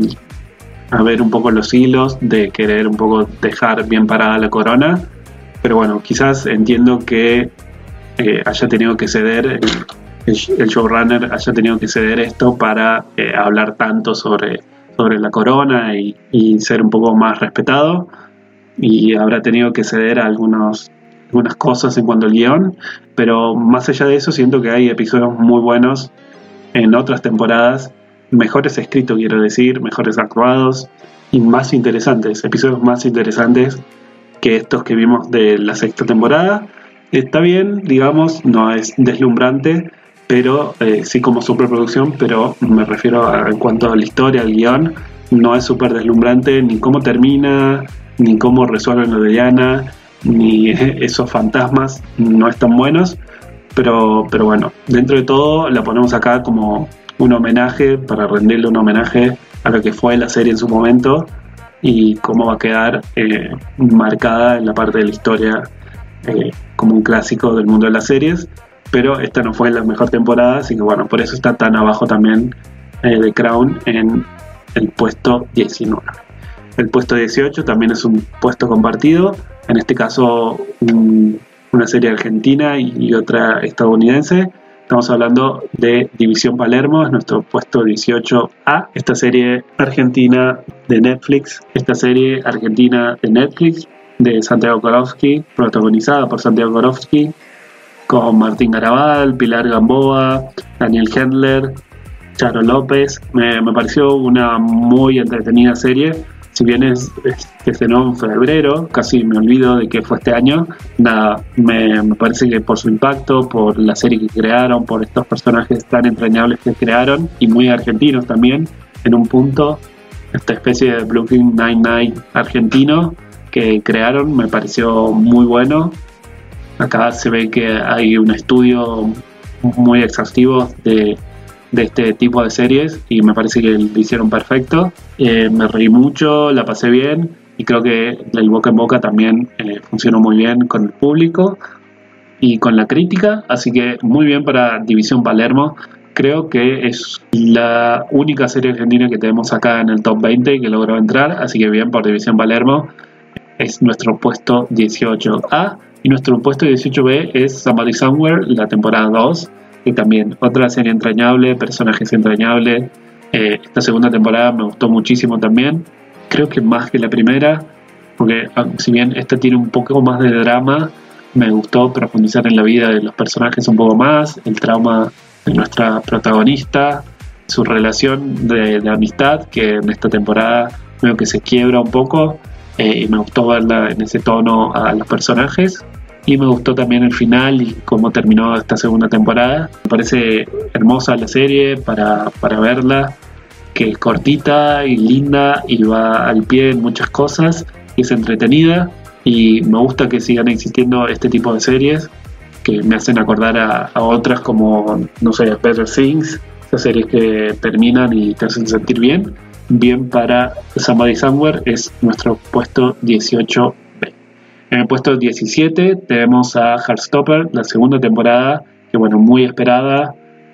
a ver un poco los hilos de querer un poco dejar bien parada la corona, pero bueno, quizás entiendo que haya tenido que ceder, el showrunner haya tenido que ceder esto para hablar tanto sobre la corona y ser un poco más respetado, y habrá tenido que ceder a algunas cosas en cuanto al guión, pero más allá de eso siento que hay episodios muy buenos en otras temporadas, mejores escritos quiero decir, mejores actuados y más interesantes, episodios más interesantes que estos que vimos de la sexta temporada. Está bien, digamos, no es deslumbrante, pero sí como superproducción, pero me refiero en cuanto a la historia, al guión, no es súper deslumbrante ni cómo termina, ni cómo resuelven lo de Diana, ni esos fantasmas no están buenos, pero bueno, dentro de todo la ponemos acá como un homenaje, para rendirle un homenaje a lo que fue la serie en su momento y cómo va a quedar marcada en la parte de la historia como un clásico del mundo de las series. Pero esta no fue la mejor temporada, así que bueno, por eso está tan abajo también The Crown en el puesto 19. El puesto 18 también es un puesto compartido, en este caso una serie argentina y otra estadounidense. Estamos hablando de División Palermo, es nuestro puesto 18A. Esta serie argentina de Netflix, de Santiago Korowski, protagonizada por Santiago Korowski, con Martín Garabal, Pilar Gamboa, Daniel Hendler, Charo López. Me pareció una muy entretenida serie, si bien es que se estrenó en febrero, casi me olvido de que fue este año. Nada, me parece que por su impacto, por la serie que crearon, por estos personajes tan entrañables que crearon y muy argentinos también, en un punto, esta especie de Brooklyn Nine-Nine argentino que crearon me pareció muy bueno. Acá se ve que hay un estudio muy exhaustivo de este tipo de series y me parece que lo hicieron perfecto. Me reí mucho, la pasé bien y creo que el boca en boca también funcionó muy bien con el público y con la crítica, así que muy bien para División Palermo. Creo que es la única serie argentina que tenemos acá en el top 20 que logró entrar, así que bien por División Palermo. Es nuestro puesto 18A y nuestro puesto 18B es Somebody Somewhere, la temporada 2, y también otra serie entrañable, personajes entrañables. Esta segunda temporada me gustó muchísimo también, creo que más que la primera, porque si bien esta tiene un poco más de drama, me gustó profundizar en la vida de los personajes un poco más, el trauma de nuestra protagonista, su relación de amistad, que en esta temporada veo que se quiebra un poco, y me gustó verla en ese tono a los personajes. Y me gustó también el final y cómo terminó esta segunda temporada. Me parece hermosa la serie para verla, que es cortita y linda y va al pie en muchas cosas y es entretenida. Y me gusta que sigan existiendo este tipo de series que me hacen acordar a otras como, no sé, Better Things, esas series que terminan y te hacen sentir bien. Bien para Somebody Somewhere es nuestro puesto 18B. En el puesto 17 tenemos a Heartstopper, la segunda temporada, que bueno, muy esperada,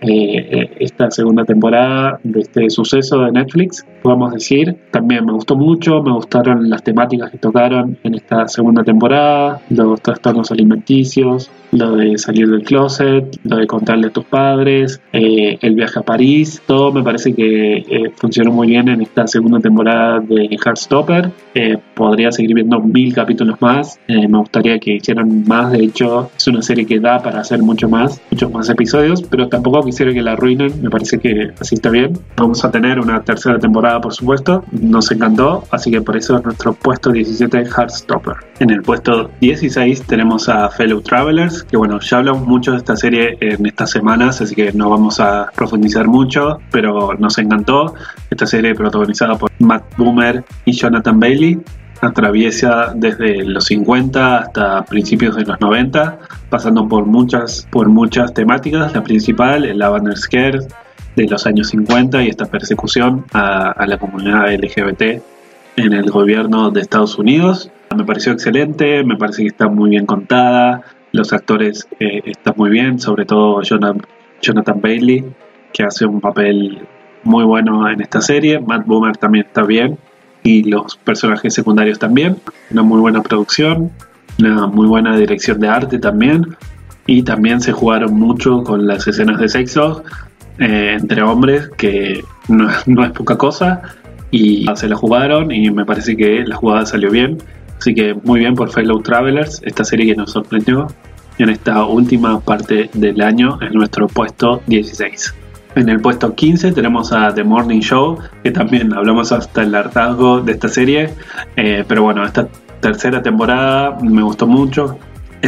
esta segunda temporada de este suceso de Netflix, podemos decir. También me gustó mucho, me gustaron las temáticas que tocaron en esta segunda temporada, los trastornos alimenticios, lo de salir del closet, lo de contarle a tus padres, el viaje a París, todo me parece que funcionó muy bien en esta segunda temporada de Heartstopper. Podría seguir viendo 1000 capítulos más, me gustaría que hicieran más, de hecho es una serie que da para hacer muchos más episodios, pero tampoco quisiera que la arruinen, me parece que así está bien. Vamos a tener una tercera temporada, por supuesto, nos encantó, así que por eso es nuestro puesto 17 Heartstopper. En el puesto 16 tenemos a Fellow Travelers, que bueno, ya hablamos mucho de esta serie en estas semanas, así que no vamos a profundizar mucho, pero nos encantó. Esta serie protagonizada por Matt Bomer y Jonathan Bailey atraviesa desde los 50 hasta principios de los 90, pasando por muchas temáticas. La principal, el Lavender Scare de los años 50 y esta persecución a la comunidad LGBT en el gobierno de Estados Unidos. Me pareció excelente, me parece que está muy bien contada, los actores están muy bien, sobre todo Jonathan Bailey, que hace un papel muy bueno en esta serie. Matt Bomer también está bien y los personajes secundarios también. Una muy buena producción, una muy buena dirección de arte también, y también se jugaron mucho con las escenas de sexo entre hombres, que no es poca cosa, y se la jugaron y me parece que la jugada salió bien. Así que muy bien por Fellow Travelers, esta serie que nos sorprendió en esta última parte del año en nuestro puesto 16. En el puesto 15 tenemos a The Morning Show, que también hablamos hasta el hartazgo de esta serie, pero bueno, esta tercera temporada me gustó mucho.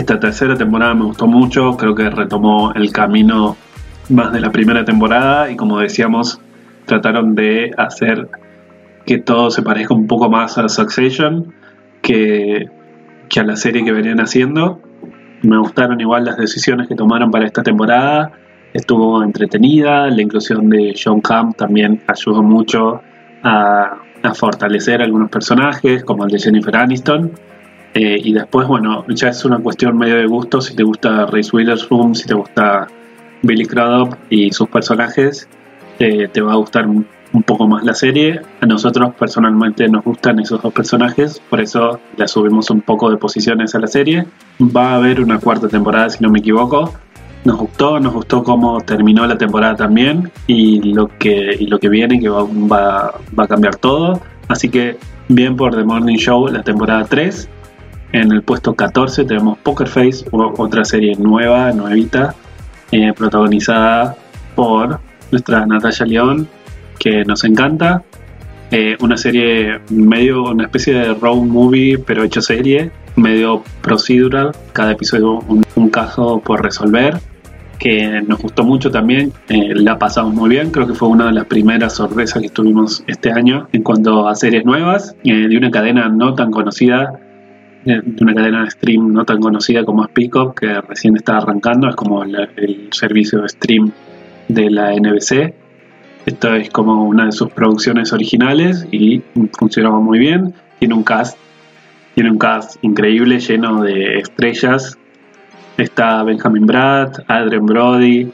Creo que retomó el camino más de la primera temporada y, como decíamos, trataron de hacer que todo se parezca un poco más a Succession que a la serie que venían haciendo. Me gustaron igual las decisiones que tomaron para esta temporada, estuvo entretenida. La inclusión de John Hamm también ayudó mucho a fortalecer algunos personajes, como el de Jennifer Aniston. Y después, bueno, ya es una cuestión medio de gusto. Si te gusta Reese Witherspoon, si te gusta Billy Crudup y sus personajes, te va a gustar un poco más la serie. A nosotros personalmente nos gustan esos dos personajes, por eso le subimos un poco de posiciones a la serie. Va a haber una cuarta temporada, si no me equivoco. Nos gustó cómo terminó la temporada también, y lo que viene, que va a cambiar todo. Así que bien por The Morning Show, la temporada 3. En el puesto 14 tenemos Poker Face, otra serie nuevita, protagonizada por nuestra Natalia León, que nos encanta. Una serie medio, una especie de road movie, pero hecho serie, medio procedural, cada episodio un caso por resolver, que nos gustó mucho también, la pasamos muy bien, creo que fue una de las primeras sorpresas que tuvimos este año en cuanto a series nuevas, de una cadena no tan conocida, de una cadena de stream no tan conocida como es Peacock, que recién está arrancando, es como el servicio de stream de la NBC. Esto es como una de sus producciones originales y funcionó muy bien. Tiene un cast increíble, lleno de estrellas. Está Benjamin Bratt, Adrien Brody,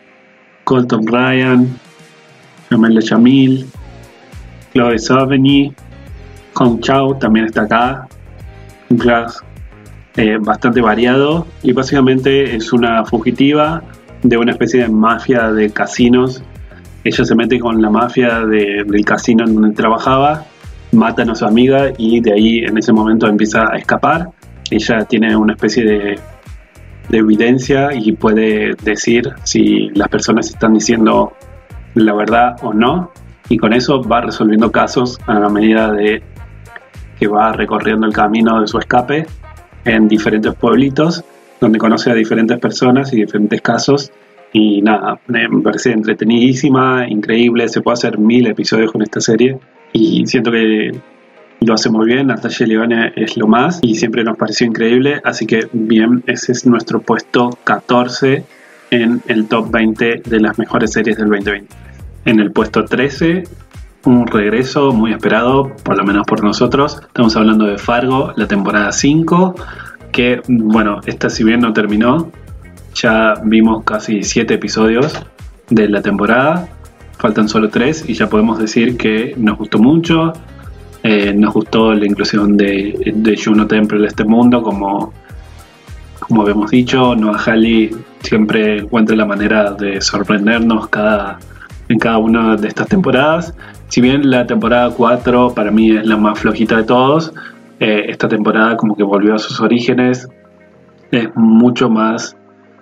Colton Ryan, Jamel Jamil, Chloe Sevigny, Hong Chau también está acá. Un cast bastante variado y básicamente es una fugitiva de una especie de mafia de casinos. Ella se mete con la mafia del casino en donde trabajaba, matan a su amiga y de ahí en ese momento empieza a escapar. Ella tiene una especie de evidencia y puede decir si las personas están diciendo la verdad o no, y con eso va resolviendo casos a la medida de que va recorriendo el camino de su escape en diferentes pueblitos donde conoce a diferentes personas y diferentes casos. Y nada, me parece entretenidísima, increíble, se puede hacer 1000 episodios con esta serie y siento que lo hace muy bien. Natasha Lyonne es lo más y siempre nos pareció increíble, así que bien, ese es nuestro puesto 14 en el top 20 de las mejores series del 2023. En el puesto 13, un regreso muy esperado, por lo menos por nosotros, estamos hablando de Fargo, la temporada 5, que bueno, esta si bien no terminó, ya vimos casi 7 episodios de la temporada, faltan solo 3 y ya podemos decir que nos gustó mucho. Nos gustó la inclusión de Juno Temple en este mundo, como habíamos dicho. Noah Hawley siempre encuentra la manera de sorprendernos en cada una de estas temporadas. Si bien la temporada 4 para mí es la más flojita de todos, esta temporada como que volvió a sus orígenes. Es mucho más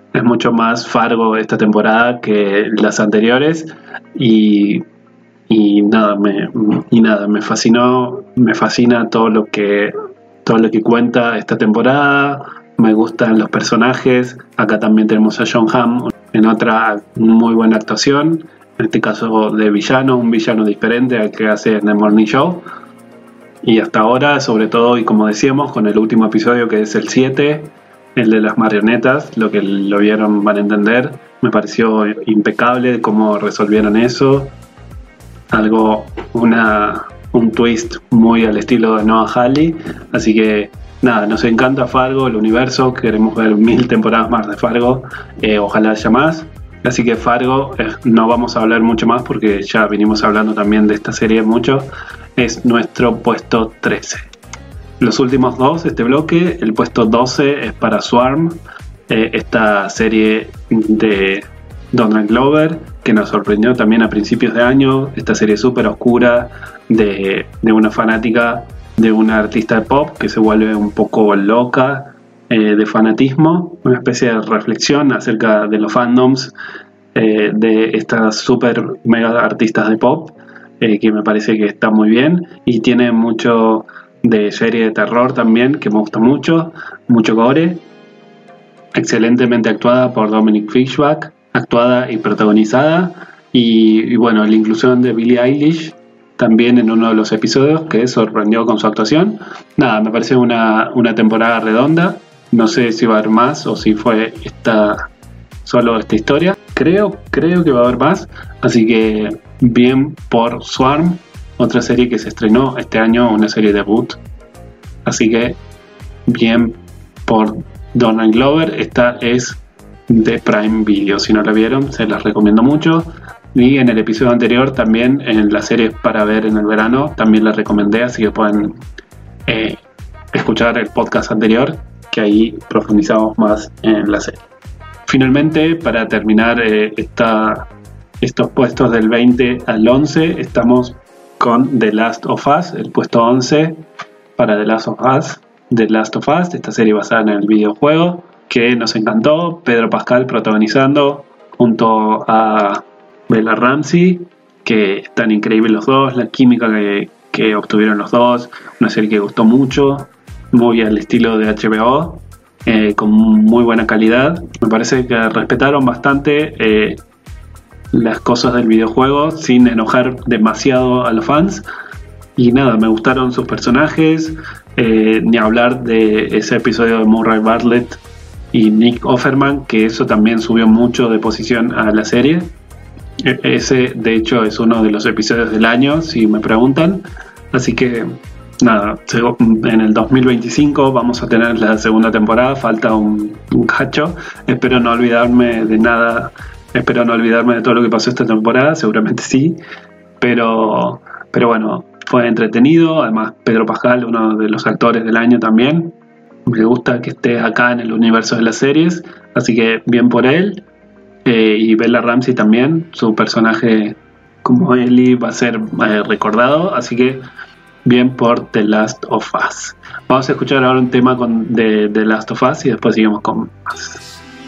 Fargo esta temporada que las anteriores y nada, me fascina todo lo que cuenta esta temporada. Me gustan los personajes. Acá también tenemos a Jon Hamm en otra muy buena actuación, en este caso de villano, un villano diferente al que hace en The Morning Show. Y hasta ahora, sobre todo, y como decíamos, con el último episodio que es el 7, el de las marionetas, lo que lo vieron van a entender. Me pareció impecable cómo resolvieron eso. Un twist muy al estilo de Noah Hawley. Así que nada, nos encanta Fargo, el universo. Queremos ver 1000 temporadas más de Fargo. Ojalá haya más. Así que Fargo, no vamos a hablar mucho más porque ya vinimos hablando también de esta serie mucho. Es nuestro puesto 13. Los últimos dos de este bloque, el puesto 12 es para Swarm, esta serie de Donald Glover que nos sorprendió también a principios de año. Esta serie súper oscura de una fanática de una artista de pop que se vuelve un poco loca de fanatismo, una especie de reflexión acerca de los fandoms de estas súper mega artistas de pop, que me parece que está muy bien y tiene mucho de serie de terror también, que me gusta mucho gore, excelentemente actuada por Dominic Fishback, actuada y protagonizada, y bueno, la inclusión de Billie Eilish también en uno de los episodios, que sorprendió con su actuación. Nada, me parece una temporada redonda. No sé si va a haber más o si fue solo esta historia. Creo que va a haber más, así que bien por Swarm, otra serie que se estrenó este año, una serie debut. Así que bien por Donald Glover. Esta es de Prime Video, si no la vieron se las recomiendo mucho. Y en el episodio anterior también, en la serie para ver en el verano, también la recomendé, así que pueden escuchar el podcast anterior, que ahí profundizamos más en la serie. Finalmente, para terminar estos puestos del 20 al 11, estamos con The Last of Us, el puesto 11 para The Last of Us. The Last of Us, esta serie basada en el videojuego, que nos encantó. Pedro Pascal protagonizando junto a Bella Ramsey, que están increíbles los dos, la química que obtuvieron los dos, una serie que gustó mucho, muy al estilo de HBO, con muy buena calidad. Me parece que respetaron bastante las cosas del videojuego sin enojar demasiado a los fans. Y nada, me gustaron sus personajes, ni hablar de ese episodio de Murray Bartlett y Nick Offerman, que eso también subió mucho de posición a la serie. Ese de hecho es uno de los episodios del año, si me preguntan. Así que nada, en el 2025 vamos a tener la segunda temporada, falta un cacho. Espero no olvidarme de nada, espero no olvidarme de todo lo que pasó esta temporada, seguramente sí, pero bueno, fue entretenido. Además, Pedro Pascal, uno de los actores del año también, me gusta que esté acá en el universo de las series, así que bien por él. Y Bella Ramsey también, su personaje como Ellie va a ser recordado, así que bien por The Last of Us. Vamos a escuchar ahora un tema de The Last of Us y después seguimos con más.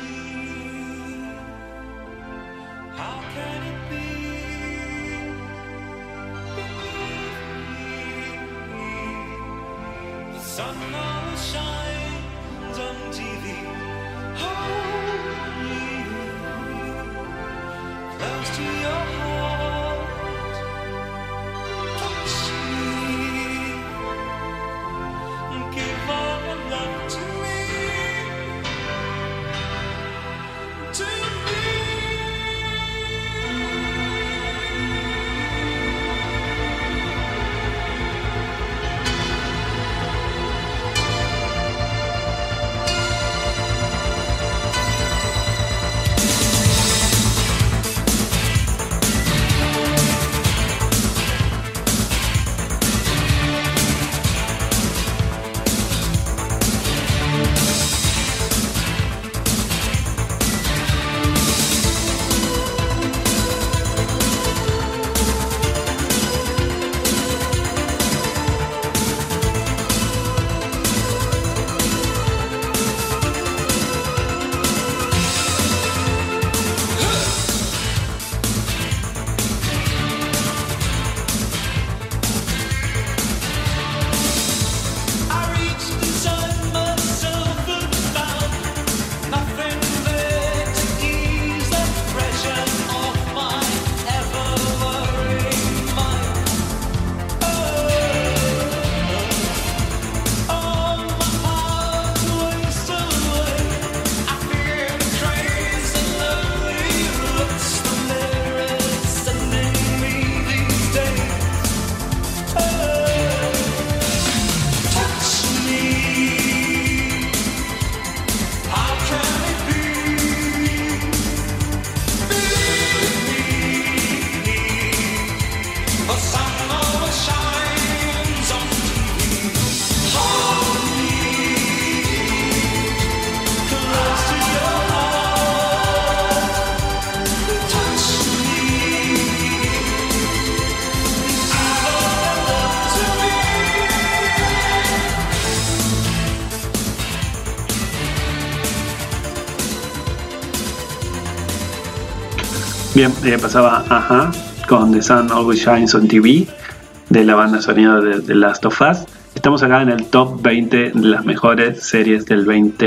Bien, pasaba con The Sun Always Shines on TV, de la banda sonida de The Last of Us. Estamos acá en el top 20 de las mejores series del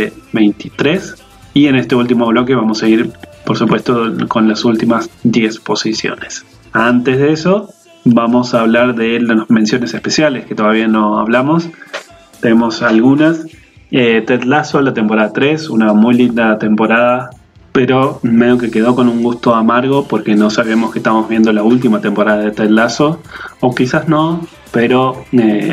2023 y en este último bloque vamos a ir, por supuesto, con las últimas 10 posiciones. Antes de eso, vamos a hablar de las menciones especiales que todavía no hablamos. Tenemos algunas. Ted Lasso, la temporada 3, una muy linda temporada, pero medio que quedó con un gusto amargo porque no sabemos que estamos viendo la última temporada de Ted Lasso, o quizás no, pero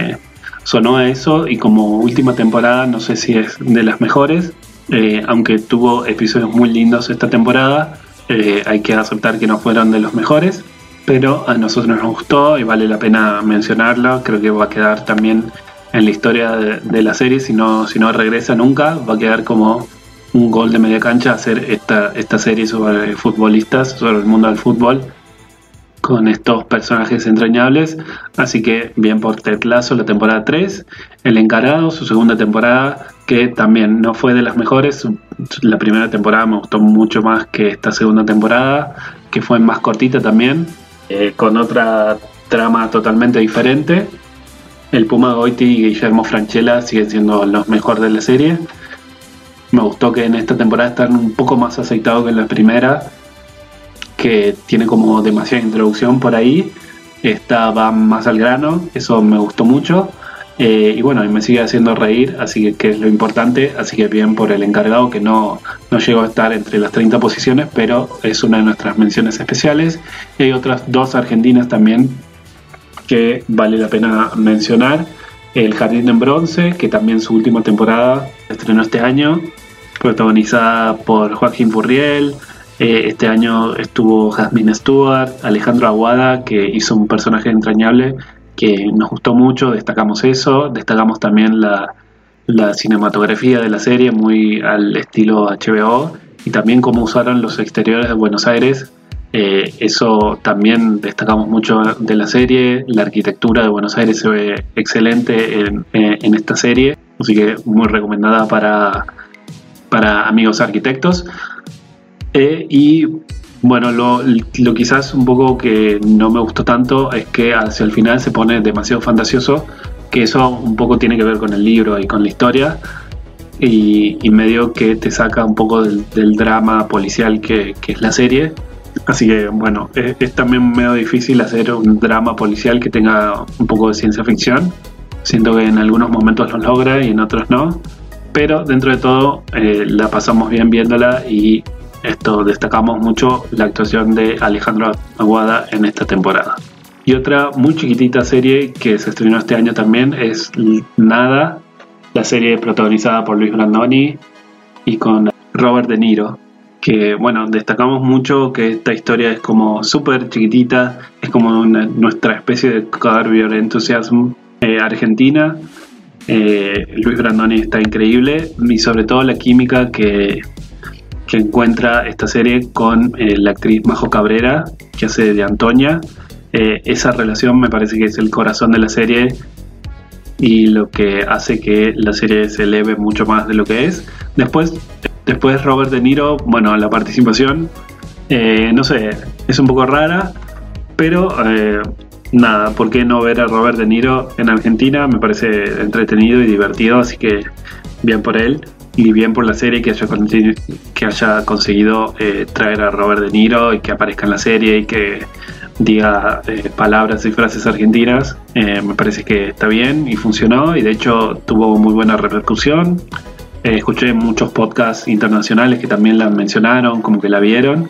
sonó a eso, y como última temporada no sé si es de las mejores, aunque tuvo episodios muy lindos esta temporada, hay que aceptar que no fueron de los mejores, pero a nosotros nos gustó y vale la pena mencionarlo. Creo que va a quedar también en la historia de la serie, si no regresa nunca, va a quedar como un gol de media cancha hacer esta serie sobre futbolistas, sobre el mundo del fútbol, con estos personajes entrañables. Así que bien por Ted Lasso, la temporada 3. El Encarado, su segunda temporada, que también no fue de las mejores. La primera temporada me gustó mucho más que esta segunda temporada, que fue más cortita también. con otra trama totalmente diferente. El Puma Goiti y Guillermo Francella siguen siendo los mejores de la serie. Me gustó que en esta temporada están un poco más aceitados que en la primera, que tiene como demasiada introducción por ahí. Esta va más al grano, eso me gustó mucho. Y bueno, y me sigue haciendo reír, así que es lo importante. Así que bien por el encargado, que no llegó a estar entre las 30 posiciones, pero es una de nuestras menciones especiales. Y hay otras dos argentinas también que vale la pena mencionar. El Jardín en Bronce, que también su última temporada estrenó este año, protagonizada por Joaquín Furriel. Este año estuvo Jasmine Stewart, Alejandro Aguada, que hizo un personaje entrañable que nos gustó mucho, destacamos eso. Destacamos también la cinematografía de la serie, muy al estilo HBO, y también cómo usaron los exteriores de Buenos Aires. Eso también destacamos mucho de la serie. La arquitectura de Buenos Aires se ve excelente en esta serie, así que muy recomendada para amigos arquitectos. Y bueno, lo quizás un poco que no me gustó tanto es que hacia el final se pone demasiado fantasioso, que eso un poco tiene que ver con el libro y con la historia, y medio que te saca un poco del drama policial que es la serie. Así que bueno, es también medio difícil hacer un drama policial que tenga un poco de ciencia ficción. Siento que en algunos momentos lo logra y en otros no, pero dentro de todo la pasamos bien viéndola, y destacamos mucho la actuación de Alejandro Aguada en esta temporada. Y otra muy chiquitita serie que se estrenó este año también es Nada, la serie protagonizada por Luis Brandoni y con Robert De Niro, que bueno, destacamos mucho que esta historia es como súper chiquitita, es como nuestra especie de Curb Your Enthusiasm argentina. Luis Brandoni está increíble, y sobre todo la química que encuentra esta serie con la actriz Majo Cabrera, que hace de Antonia. Esa relación me parece que es el corazón de la serie y lo que hace que la serie se eleve mucho más de lo que es. Después Robert De Niro, bueno, la participación, no sé, es un poco rara, pero nada, ¿por qué no ver a Robert De Niro en Argentina? Me parece entretenido y divertido, así que bien por él. Y bien por la serie que haya conseguido traer a Robert De Niro y que aparezca en la serie y que diga palabras y frases argentinas. Me parece que está bien y funcionó, y de hecho tuvo muy buena repercusión. Escuché muchos podcasts internacionales que también la mencionaron, como que la vieron.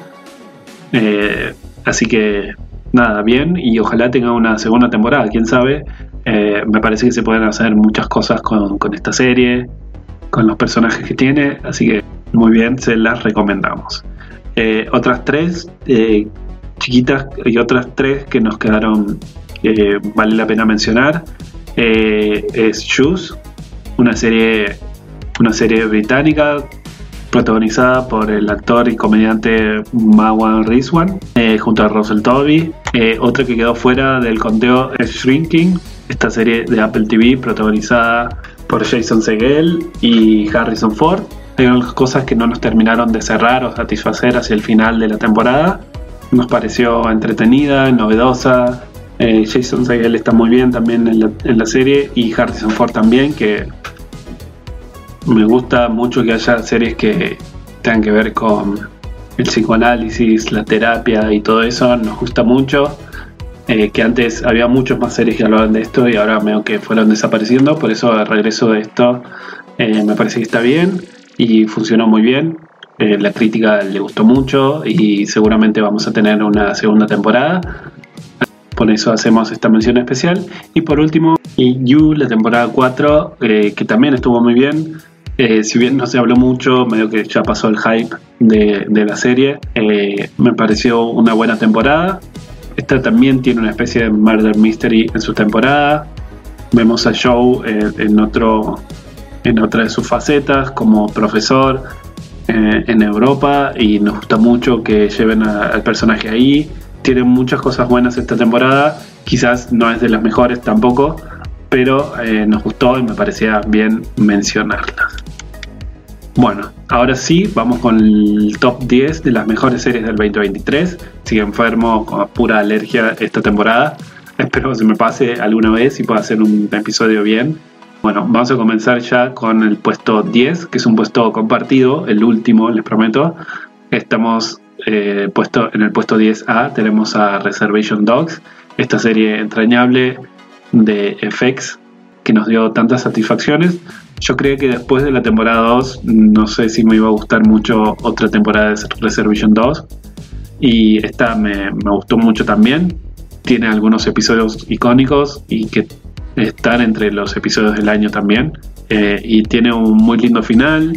Así que nada, bien, y ojalá tenga una segunda temporada, quién sabe. Me parece que se pueden hacer muchas cosas con esta serie, con los personajes que tiene, así que muy bien, se las recomendamos. Otras tres chiquitas y otras tres que nos quedaron, vale la pena mencionar, es Shoes, una serie británica protagonizada por el actor y comediante Marwan Rizwan, junto a Russell Tovey. Otra que quedó fuera del conteo es Shrinking, esta serie de Apple TV protagonizada por Jason Segel y Harrison Ford. Hay unas cosas que no nos terminaron de cerrar o satisfacer hacia el final de la temporada. Nos pareció entretenida, novedosa. Jason Segel está muy bien también en la serie, y Harrison Ford también, que me gusta mucho que haya series que tengan que ver con el psicoanálisis, la terapia y todo eso. Nos gusta mucho. Que antes había muchas más series que hablaban de esto y ahora veo que fueron desapareciendo, por eso el regreso de esto me parece que está bien y funcionó muy bien. La crítica le gustó mucho y seguramente vamos a tener una segunda temporada, por eso hacemos esta mención especial. Y por último, You, la temporada 4, que también estuvo muy bien. Si bien no se habló mucho, medio que ya pasó el hype de la serie, me pareció una buena temporada. Esta también tiene una especie de murder mystery en su temporada. Vemos a Joe en otra de sus facetas como profesor en Europa, y nos gusta mucho que lleven al personaje ahí. Tiene muchas cosas buenas esta temporada, quizás no es de las mejores tampoco, pero nos gustó y me parecía bien mencionarlas. Bueno, ahora sí, vamos con el top 10 de las mejores series del 2023. Sigue enfermo con pura alergia esta temporada. Espero que se me pase alguna vez y pueda hacer un episodio bien. Bueno, vamos a comenzar ya con el puesto 10, que es un puesto compartido, el último, les prometo. Estamos en el puesto 10A, tenemos a Reservation Dogs, esta serie entrañable de FX que nos dio tantas satisfacciones. Yo creía que después de la temporada 2 no sé si me iba a gustar mucho otra temporada de Reservation 2, y esta me gustó mucho también. Tiene algunos episodios icónicos y que están entre los episodios del año también, y tiene un muy lindo final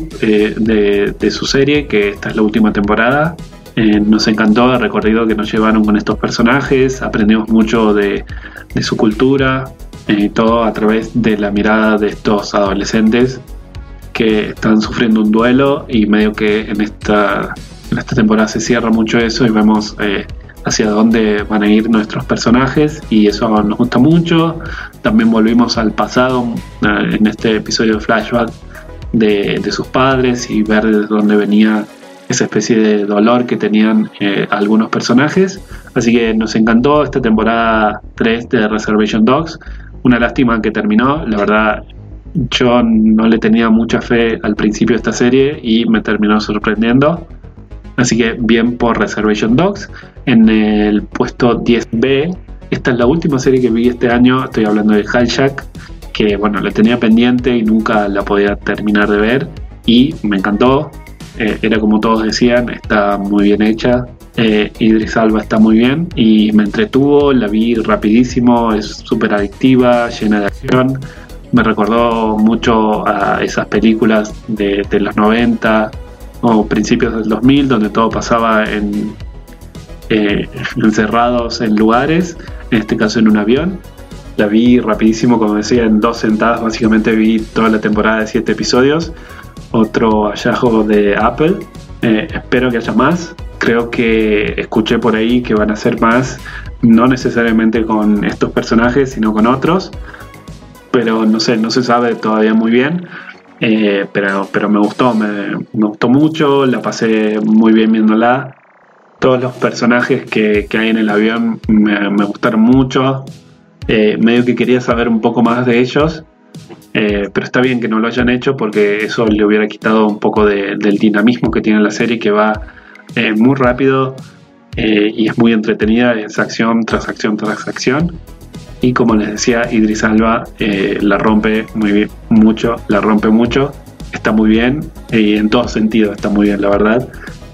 de su serie, que esta es la última temporada. Nos encantó el recorrido que nos llevaron con estos personajes, aprendimos mucho de su cultura, todo a través de la mirada de estos adolescentes que están sufriendo un duelo, y medio que en esta temporada se cierra mucho eso y vemos hacia dónde van a ir nuestros personajes, y eso nos gusta mucho. También volvimos al pasado en este episodio de flashback de sus padres y ver de dónde venía esa especie de dolor que tenían algunos personajes. Así que nos encantó esta temporada 3 de Reservation Dogs. Una lástima que terminó, la verdad yo no le tenía mucha fe al principio de esta serie y me terminó sorprendiendo. Así que bien por Reservation Dogs. En el puesto 10B, esta es la última serie que vi este año, estoy hablando de Hijack, que bueno, la tenía pendiente y nunca la podía terminar de ver, y me encantó. Era como todos decían, está muy bien hecha. Idris Elba está muy bien y me entretuvo, la vi rapidísimo, es súper adictiva, llena de acción. Me recordó mucho a esas películas de los 90 o principios del 2000, donde todo pasaba encerrados en lugares, en este caso en un avión. La vi rapidísimo, como decía, en 2 sentadas básicamente vi toda la temporada de 7 episodios. Otro hallazgo de Apple. Espero que haya más. Creo que escuché por ahí que van a hacer más, no necesariamente con estos personajes, sino con otros, pero no sé, no se sabe todavía muy bien. Pero me gustó, me gustó mucho, la pasé muy bien viéndola. Todos los personajes que hay en el avión me gustaron mucho. Medio que quería saber un poco más de ellos, pero está bien que no lo hayan hecho, porque eso le hubiera quitado un poco del dinamismo que tiene la serie, que va muy rápido y es muy entretenida, es acción tras acción tras acción. Y como les decía, Idris Elba la rompe mucho, está muy bien, y en todos sentidos está muy bien, la verdad.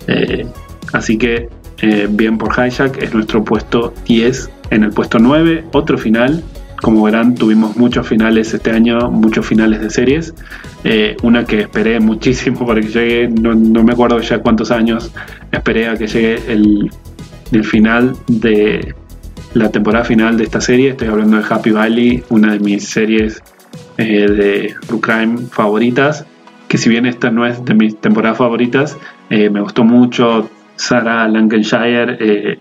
Así que bien por Hijack, es nuestro puesto 10. En el puesto 9, otro final. Como verán, tuvimos muchos finales este año, muchos finales de series. Una que esperé muchísimo para que llegue, no me acuerdo ya cuántos años esperé a que llegue el final de la temporada final de esta serie. Estoy hablando de Happy Valley, una de mis series de true crime favoritas, que si bien esta no es de mis temporadas favoritas, me gustó mucho. Sarah Lancashire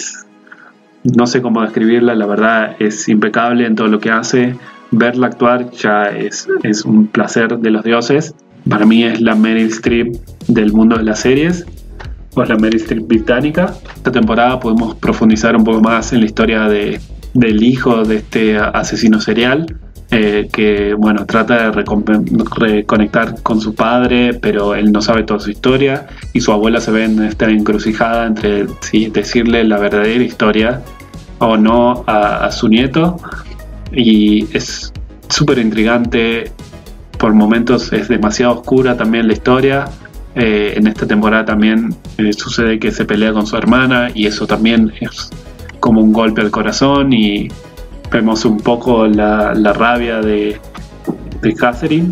no sé cómo describirla, la verdad es impecable en todo lo que hace. Verla actuar ya es un placer de los dioses. Para mí es la Meryl Streep del mundo de las series, o la Meryl Streep británica. Esta temporada podemos profundizar un poco más en la historia del hijo de este asesino serial, que bueno, trata de reconectar con su padre, pero él no sabe toda su historia, y su abuela se ve en esta encrucijada entre si decirle la verdadera historia o no a su nieto. Y es súper intrigante, por momentos es demasiado oscura también la historia. En esta temporada también sucede que se pelea con su hermana, y eso también es como un golpe al corazón, y vemos un poco la rabia de Catherine.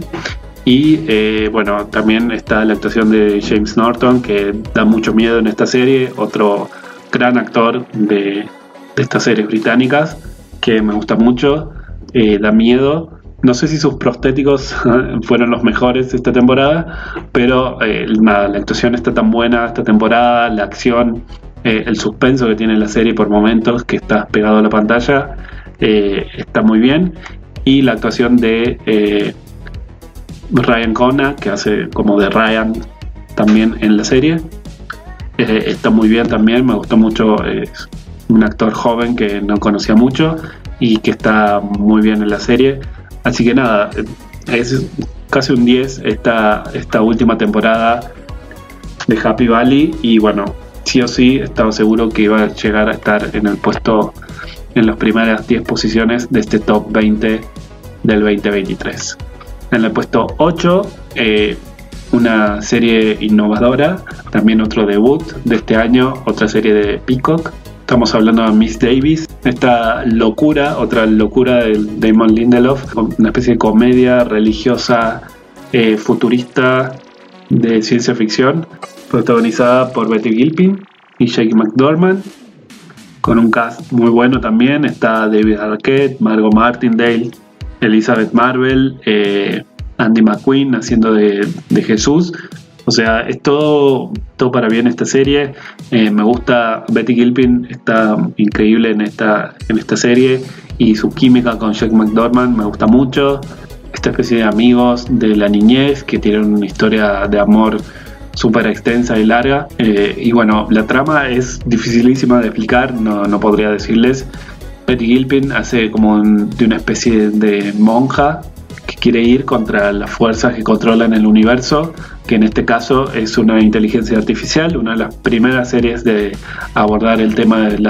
Y bueno, también está la actuación de James Norton, que da mucho miedo en esta serie, otro gran actor de estas series británicas que me gusta mucho, da miedo. No sé si sus prostéticos fueron los mejores esta temporada, pero nada, la actuación está tan buena esta temporada, la acción, el suspenso que tiene la serie por momentos, que está pegado a la pantalla, está muy bien. Y la actuación de Ryan Coogler, que hace como de Ryan también en la serie. Está muy bien también, me gustó mucho. Es un actor joven que no conocía mucho y que está muy bien en la serie. Así que nada, es casi un 10 esta última temporada de Happy Valley, y bueno, sí o sí estaba seguro que iba a llegar a estar en el puesto, en las primeras 10 posiciones de este top 20 del 2023. En el puesto 8, una serie innovadora, también otro debut de este año, otra serie de Peacock. Estamos hablando de Miss Davis, esta locura, otra locura de Damon Lindelof, una especie de comedia religiosa futurista de ciencia ficción, protagonizada por Betty Gilpin y Jake McDormand, con un cast muy bueno también. Está David Arquette, Margot Martindale, Elizabeth Marvel, Andy McQueen haciendo de Jesús. O sea, es todo para bien esta serie. Me gusta, Betty Gilpin está increíble en esta serie, y su química con Jake McDormand me gusta mucho. Esta especie de amigos de la niñez que tienen una historia de amor súper extensa y larga. Y bueno, la trama es dificilísima de explicar, no podría decirles. Betty Gilpin hace como de una especie de monja que quiere ir contra las fuerzas que controlan el universo, que en este caso es una inteligencia artificial, una de las primeras series de abordar el tema de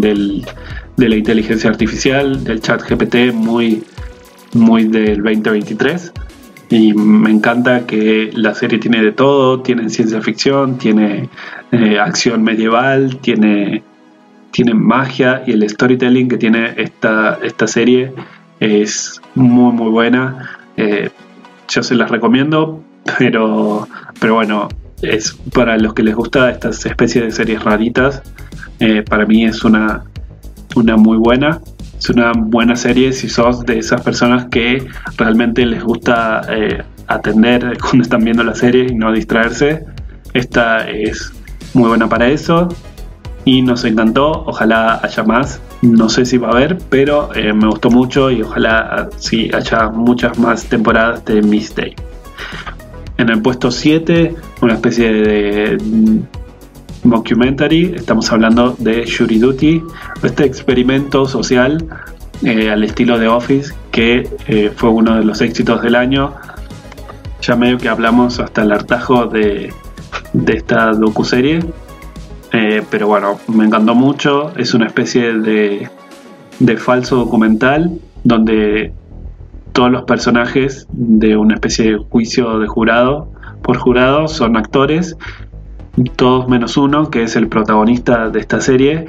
la inteligencia artificial, del chat GPT, muy del 2023. Y me encanta que la serie tiene de todo, tiene ciencia ficción, tiene acción medieval, tiene magia, y el storytelling que tiene esta serie es muy muy buena. Yo se las recomiendo, pero bueno, es para los que les gusta estas especies de series raritas. Para mí es una muy buena. Es una buena serie si sos de esas personas que realmente les gusta atender cuando están viendo la serie y no distraerse. Esta es muy buena para eso y nos encantó. Ojalá haya más. No sé si va a haber, pero me gustó mucho, y ojalá sí haya muchas más temporadas de Miss Day. En el puesto 7, una especie de mockumentary, estamos hablando de Jury Duty, este experimento social al estilo de Office, que fue uno de los éxitos del año. Ya medio que hablamos hasta el hartazgo de esta docuserie, pero bueno, me encantó mucho. Es una especie de falso documental donde todos los personajes de una especie de juicio de jurado por jurado son actores, todos menos uno, que es el protagonista de esta serie.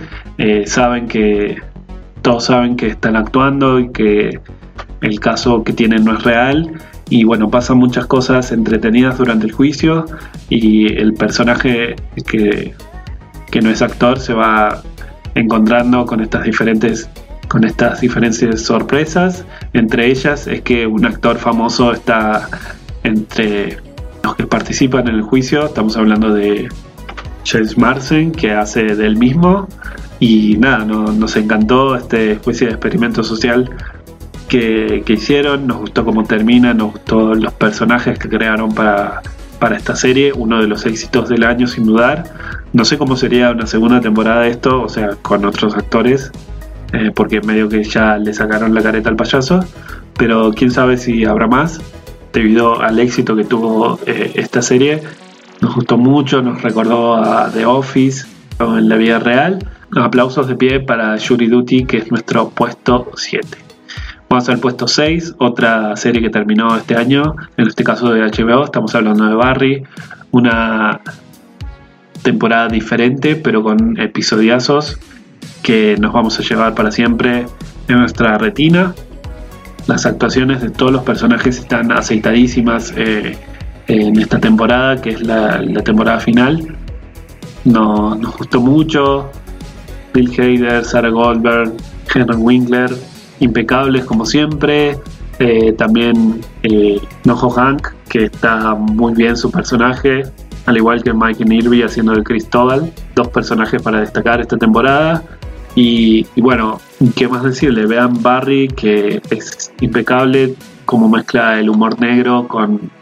Todos saben que están actuando y que el caso que tienen no es real, y bueno, pasan muchas cosas entretenidas durante el juicio, y el personaje que no es actor se va encontrando con estas diferentes sorpresas. Entre ellas es que un actor famoso está entre los que participan en el juicio. Estamos hablando de James Marsden, que hace del mismo, y nada, nos encantó este especie de experimento social que hicieron. Nos gustó cómo termina, nos gustó los personajes que crearon para esta serie, uno de los éxitos del año sin dudar. No sé cómo sería una segunda temporada de esto, o sea, con otros actores, porque medio que ya le sacaron la careta al payaso, pero quién sabe si habrá más debido al éxito que tuvo esta serie. Nos gustó mucho, nos recordó a The Office en la vida real. Aplausos de pie para Jury Duty, que es nuestro puesto 7. Vamos al puesto 6, otra serie que terminó este año, en este caso de HBO. Estamos hablando de Barry, una temporada diferente pero con episodiazos que nos vamos a llevar para siempre en nuestra retina. Las actuaciones de todos los personajes están aceitadísimas en esta temporada, que es la temporada final. Nos gustó mucho. Bill Hader, Sarah Goldberg, Henry Winkler, impecables como siempre. También Noho Hank, que está muy bien su personaje, al igual que Mike Nirby haciendo de Cristóbal. Dos personajes para destacar esta temporada. Y bueno, ¿qué más decirle? Vean Barry, que es impecable, como mezcla el humor negro con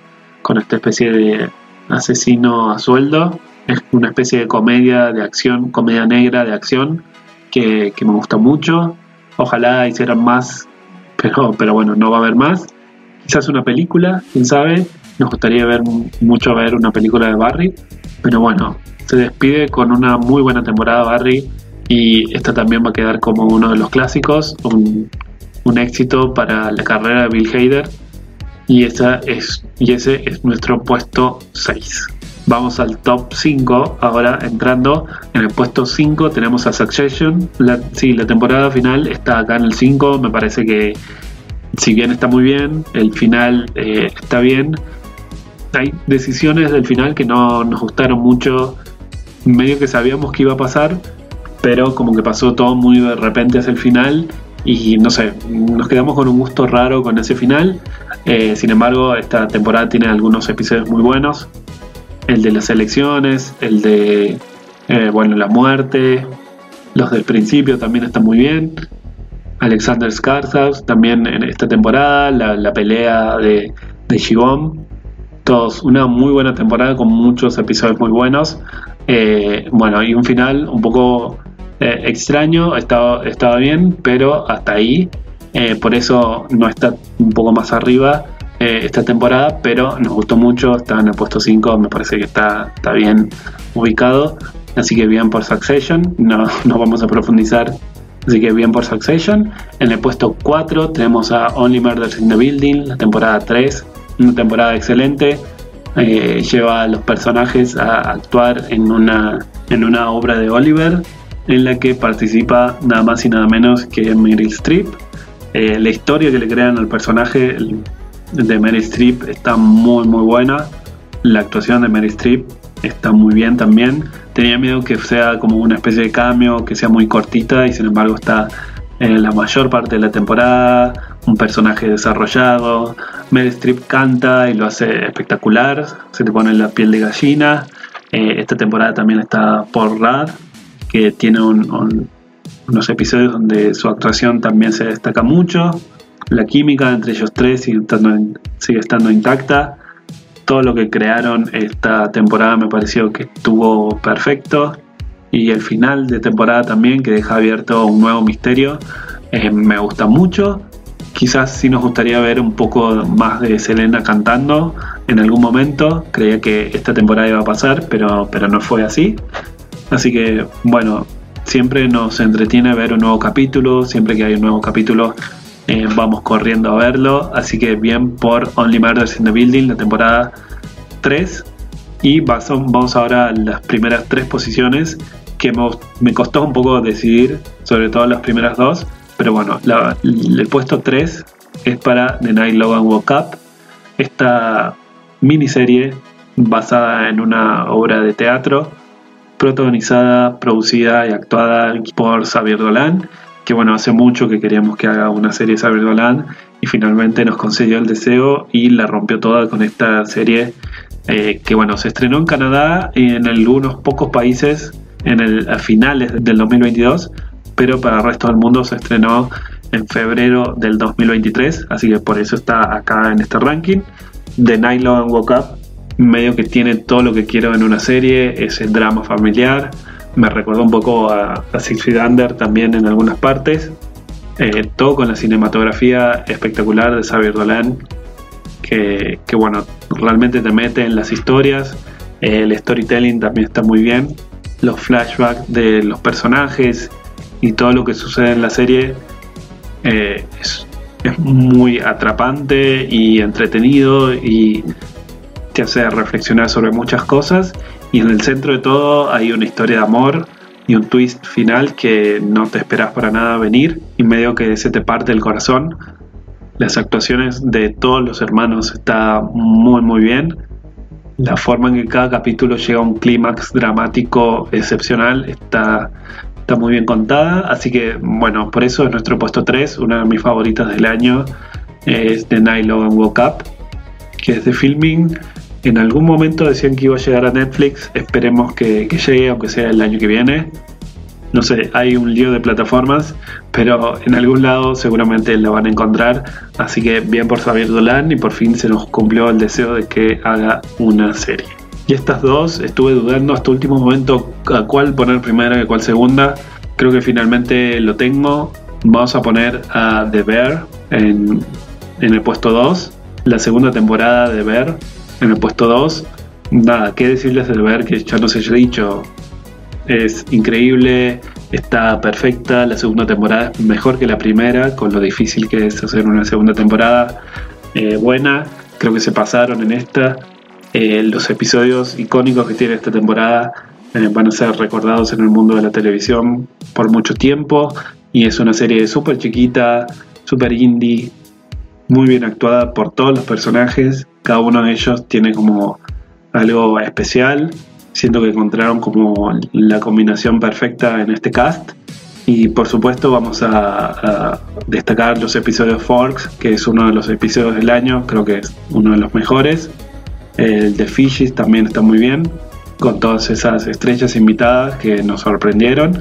con esta especie de asesino a sueldo. Es una especie de comedia de acción, comedia negra de acción que me gusta mucho. Ojalá hicieran más, pero bueno, no va a haber más. Quizás una película, quién sabe. Nos gustaría ver una película de Barry, pero bueno, se despide con una muy buena temporada Barry, y esta también va a quedar como uno de los clásicos, un éxito para la carrera de Bill Hader, y ese es nuestro puesto 6. Vamos al top 5, ahora entrando en el puesto 5 tenemos a Succession. La temporada final está acá en el 5, me parece que si bien está muy bien, el final está bien. Hay decisiones del final que no nos gustaron mucho, medio que sabíamos que iba a pasar, pero como que pasó todo muy de repente hacia el final y no sé, nos quedamos con un gusto raro con ese final. Sin embargo, esta temporada tiene algunos episodios muy buenos, el de las elecciones, el de la muerte, los del principio también están muy bien. Alexander Skarsgård también en esta temporada, la pelea de Shibom, todos una muy buena temporada con muchos episodios muy buenos. Y un final un poco extraño, estaba bien, pero hasta ahí. Por eso no está un poco más arriba esta temporada, pero nos gustó mucho, está en el puesto 5, me parece que está bien ubicado, así que bien por Succession, no vamos a profundizar, así que bien por Succession. En el puesto 4 tenemos a Only Murders in the Building, la temporada 3, una temporada excelente, lleva a los personajes a actuar en una obra de Oliver, en la que participa nada más y nada menos que Meryl Streep. La historia que le crean al personaje de Meryl Streep está muy muy buena. La actuación de Meryl Streep está muy bien también. Tenía miedo que sea como una especie de cameo, que sea muy cortita, y sin embargo está en la mayor parte de la temporada, un personaje desarrollado. Meryl Streep canta y lo hace espectacular, se te pone la piel de gallina. Esta temporada también está Paul Rudd, que tiene unos episodios donde su actuación también se destaca mucho. La química entre ellos tres sigue estando intacta. Todo lo que crearon esta temporada me pareció que estuvo perfecto, y el final de temporada también, que deja abierto un nuevo misterio, me gusta mucho. Quizás sí nos gustaría ver un poco más de Selena cantando en algún momento. Creía que esta temporada iba a pasar, pero no fue así. Así que bueno, siempre nos entretiene ver un nuevo capítulo. Siempre que hay un nuevo capítulo vamos corriendo a verlo. Así que bien por Only Murders in the Building, la temporada 3. Y vamos ahora a las primeras 3 posiciones, que me costó un poco decidir, sobre todo las primeras 2. Pero bueno, el puesto 3 es para The Night Logan Woke Up, esta miniserie basada en una obra de teatro, protagonizada, producida y actuada por Xavier Dolan, que bueno, hace mucho que queríamos que haga una serie Xavier Dolan, y finalmente nos concedió el deseo y la rompió toda con esta serie, que bueno, se estrenó en Canadá y en algunos pocos países a finales del 2022, pero para el resto del mundo se estrenó en febrero del 2023, así que por eso está acá en este ranking. The Night Logan Woke Up medio que tiene todo lo que quiero en una serie, ese drama familiar, me recordó un poco a Six Feet Under también en algunas partes, todo con la cinematografía espectacular de Xavier Dolan, que bueno, realmente te mete en las historias. El storytelling también está muy bien, los flashbacks de los personajes y todo lo que sucede en la serie es muy atrapante y entretenido, y te hace reflexionar sobre muchas cosas, y en el centro de todo hay una historia de amor y un twist final que no te esperas para nada venir, y medio que se te parte el corazón. Las actuaciones de todos los hermanos está muy muy bien. La forma en que cada capítulo llega a un clímax dramático excepcional está muy bien contada, así que bueno, por eso es nuestro puesto 3, una de mis favoritas del año es The Night Logan Woke Up, que es de Filming. En algún momento decían que iba a llegar a Netflix, esperemos que llegue, aunque sea el año que viene. no sé, hay un lío de plataformas, pero en algún lado seguramente la van a encontrar. Así que bien por Xavier Dolan, y por fin se nos cumplió el deseo de que haga una serie. Y estas dos, estuve dudando hasta último momento a cuál poner primera y a cuál segunda. Creo que finalmente lo tengo. Vamos a poner a The Bear en el puesto 2. La segunda temporada de Bear en el puesto 2. Nada, qué decirles de The Bear, que ya no se haya dicho. Es increíble, está perfecta. La segunda temporada es mejor que la primera, con lo difícil que es hacer una segunda temporada buena. Creo que se pasaron en esta. Los episodios icónicos que tiene esta temporada van a ser recordados en el mundo de la televisión por mucho tiempo. Y es una serie súper chiquita, súper indie, muy bien actuada por todos los personajes. Cada uno de ellos tiene como algo especial. Siento que encontraron como la combinación perfecta en este cast. Y por supuesto vamos a destacar los episodios Forks, que es uno de los episodios del año, creo que es uno de los mejores. El de Fishies también está muy bien, con todas esas estrellas invitadas que nos sorprendieron.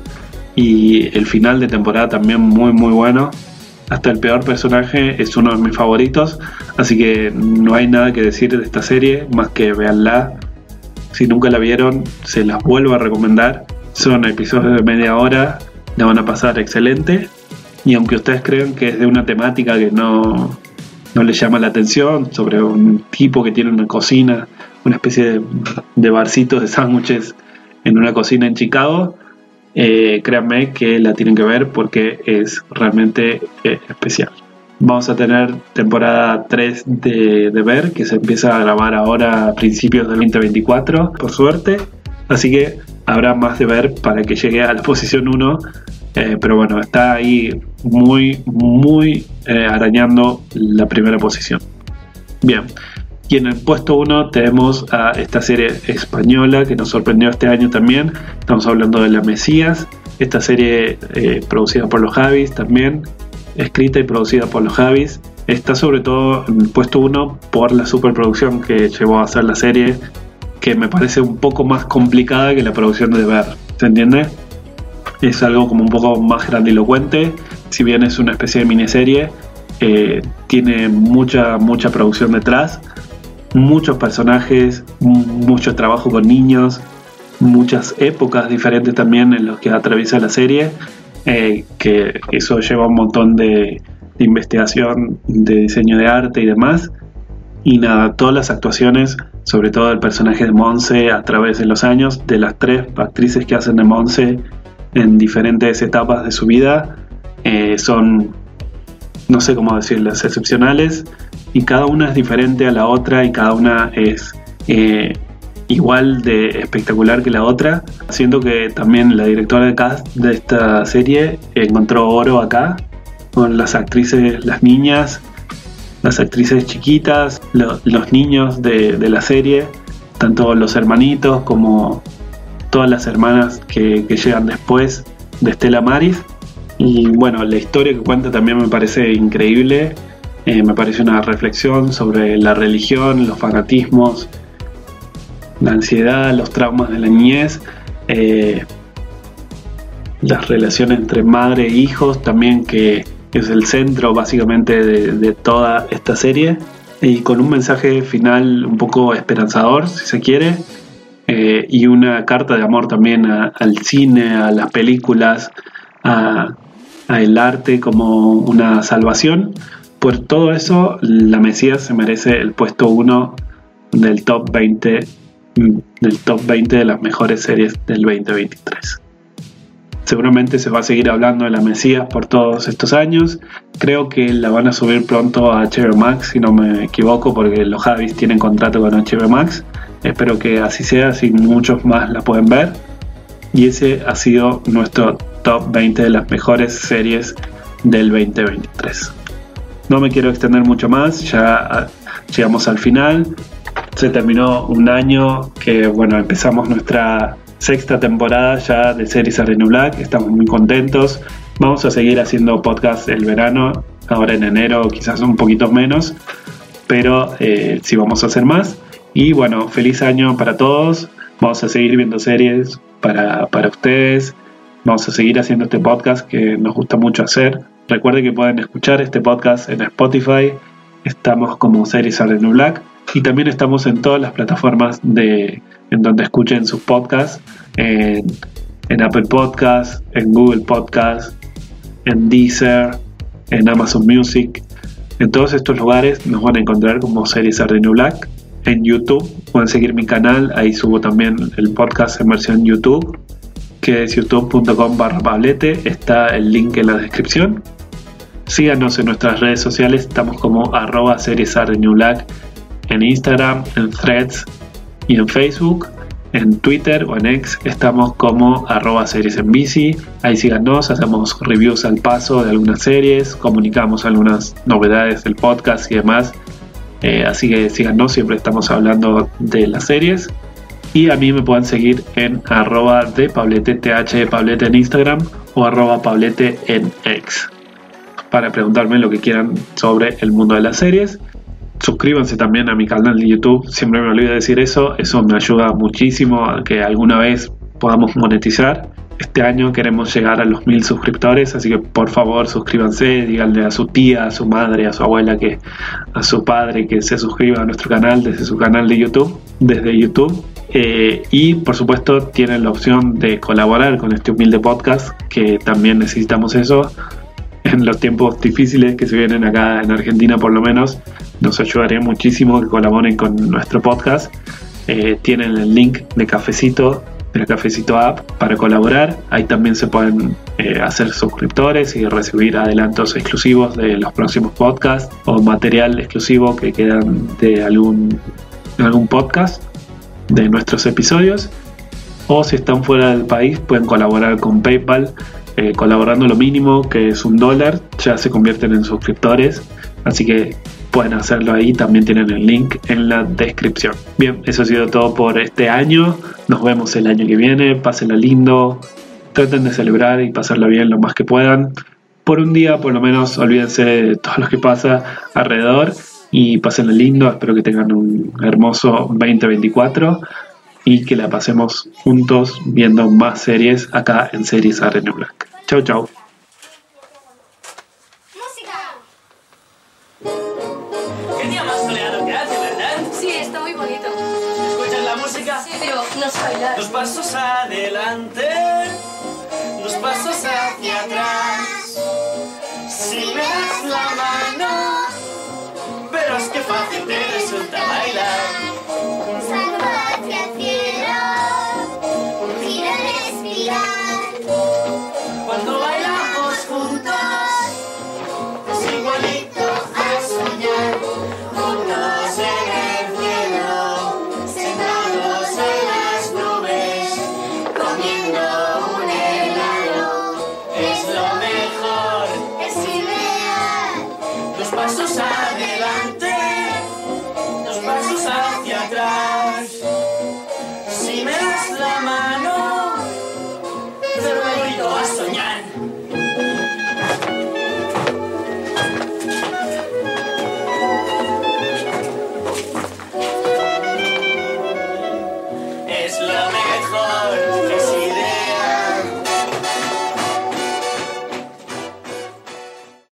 Y el final de temporada también muy muy bueno. Hasta el peor personaje es uno de mis favoritos. Así que no hay nada que decir de esta serie, más que véanla. Si nunca la vieron, se las vuelvo a recomendar. Son episodios de media hora, la van a pasar excelente. Y aunque ustedes crean que es de una temática que no les llama la atención, sobre un tipo que tiene una cocina, una especie de barcitos de sándwiches en una cocina en Chicago, créanme que la tienen que ver porque es realmente especial. Vamos a tener temporada 3 de Bear, que se empieza a grabar ahora a principios del 2024, por suerte. Así que habrá más de Bear para que llegue a la posición 1. Pero bueno, está ahí muy, muy arañando la primera posición. Bien, y en el puesto 1 tenemos a esta serie española que nos sorprendió este año también. Estamos hablando de La Mesías. Esta serie producida por los Javis también, escrita y producida por los Javis. Está sobre todo en el puesto 1 por la superproducción que llevó a hacer la serie, que me parece un poco más complicada que la producción de Bear, ¿se entiende? Es algo como un poco más grandilocuente. Si bien es una especie de miniserie, tiene mucha producción detrás, muchos personajes, mucho trabajo con niños, muchas épocas diferentes también en las que atraviesa la serie, que eso lleva un montón de investigación, de diseño de arte y demás. Y nada, todas las actuaciones, sobre todo el personaje de Monse a través de los años, de las 3 actrices que hacen de Monse en diferentes etapas de su vida, son, no sé cómo decirles, excepcionales, y cada una es diferente a la otra y cada una es igual de espectacular que la otra. Siento que también la directora de cast de esta serie encontró oro acá, con las actrices, las niñas, las actrices chiquitas, los niños de la serie, tanto los hermanitos como todas las hermanas que llegan después de Stella Maris. Y bueno, la historia que cuenta también me parece increíble. Me parece una reflexión sobre la religión, los fanatismos, la ansiedad, los traumas de la niñez, las relaciones entre madre e hijos también, que es el centro básicamente de toda esta serie, y con un mensaje final un poco esperanzador, si se quiere, y una carta de amor también al cine, a las películas, al arte como una salvación. Por todo eso, La Mesías se merece el puesto 1 del top 20 de las mejores series del 2023. Seguramente se va a seguir hablando de La Mesías por todos estos años. Creo que la van a subir pronto a HBO Max, si no me equivoco, porque los Javis tienen contrato con HBO Max. Espero que así sea, así muchos más la pueden ver. Y ese ha sido nuestro top 20 de las mejores series del 2023. No me quiero extender mucho más, ya llegamos al final. Se terminó un año que, bueno, empezamos nuestra 6ª temporada ya de Series are the New Black. Estamos muy contentos. Vamos a seguir haciendo podcast el verano, ahora en enero quizás un poquito menos, pero sí vamos a hacer más. Y bueno, feliz año para todos. Vamos a seguir viendo series para ustedes. vamos a seguir haciendo este podcast que nos gusta mucho hacer. Recuerden que pueden escuchar este podcast en Spotify, estamos como Series Are the New Black, y también estamos en todas las plataformas en donde escuchen sus podcasts, en Apple Podcasts, en Google Podcasts, en Deezer, en Amazon Music. En todos estos lugares nos van a encontrar como Series Are the New Black. En YouTube pueden seguir mi canal, ahí subo también el podcast en versión YouTube, que es youtube.com/pablete, está el link en la descripción. Síganos en nuestras redes sociales, estamos como @seriesardenewblack en Instagram, en Threads y en Facebook. En Twitter o en X estamos como @seriesenbici. Ahí síganos, hacemos reviews al paso de algunas series, comunicamos algunas novedades del podcast y demás. Así que síganos, siempre estamos hablando de las series. Y a mí me pueden seguir en @depablete, @pablete en Instagram o @pablete en X, para preguntarme lo que quieran sobre el mundo de las series. Suscríbanse también a mi canal de YouTube, siempre me olvido de decir eso me ayuda muchísimo a que alguna vez podamos monetizar. Este año queremos llegar a los 1000 suscriptores, así que por favor suscríbanse, díganle a su tía, a su madre, a su abuela, a su padre que se suscriba a nuestro canal desde su canal de YouTube, desde YouTube. Y por supuesto tienen la opción de colaborar con este humilde podcast, que también necesitamos eso en los tiempos difíciles que se vienen acá en Argentina. Por lo menos nos ayudaría muchísimo que colaboren con nuestro podcast. Tienen el link de Cafecito, de la Cafecito app, para colaborar. Ahí también se pueden hacer suscriptores y recibir adelantos exclusivos de los próximos podcasts o material exclusivo que quedan de algún podcast de nuestros episodios. O si están fuera del país pueden colaborar con PayPal, colaborando lo mínimo, que es $1, ya se convierten en suscriptores, así que pueden hacerlo ahí, también tienen el link en la descripción. Bien, eso ha sido todo por este año, nos vemos el año que viene, pásenla lindo, traten de celebrar y pasarla bien lo más que puedan. Por un día por lo menos olvídense de todo lo que pasa alrededor y pásenla lindo. Espero que tengan un hermoso 2024 y que la pasemos juntos viendo más series acá en Series Are the New Black. Chau, chau. Qué día más soleado que hace, ¿verdad? Sí, está muy bonito. ¿Escuchas la música? Sí, pero no sé bailar. Los pasos adelante, los pasos hacia atrás. Si me das la mano, verás qué fácil te resulta bailar. Salgo hacia el cielo, gira respirar. Cuando bailamos juntos, es igualito a soñar. Juntos en el cielo, sentados en las nubes, comiendo un helado. Es lo mejor, es ideal. los pasos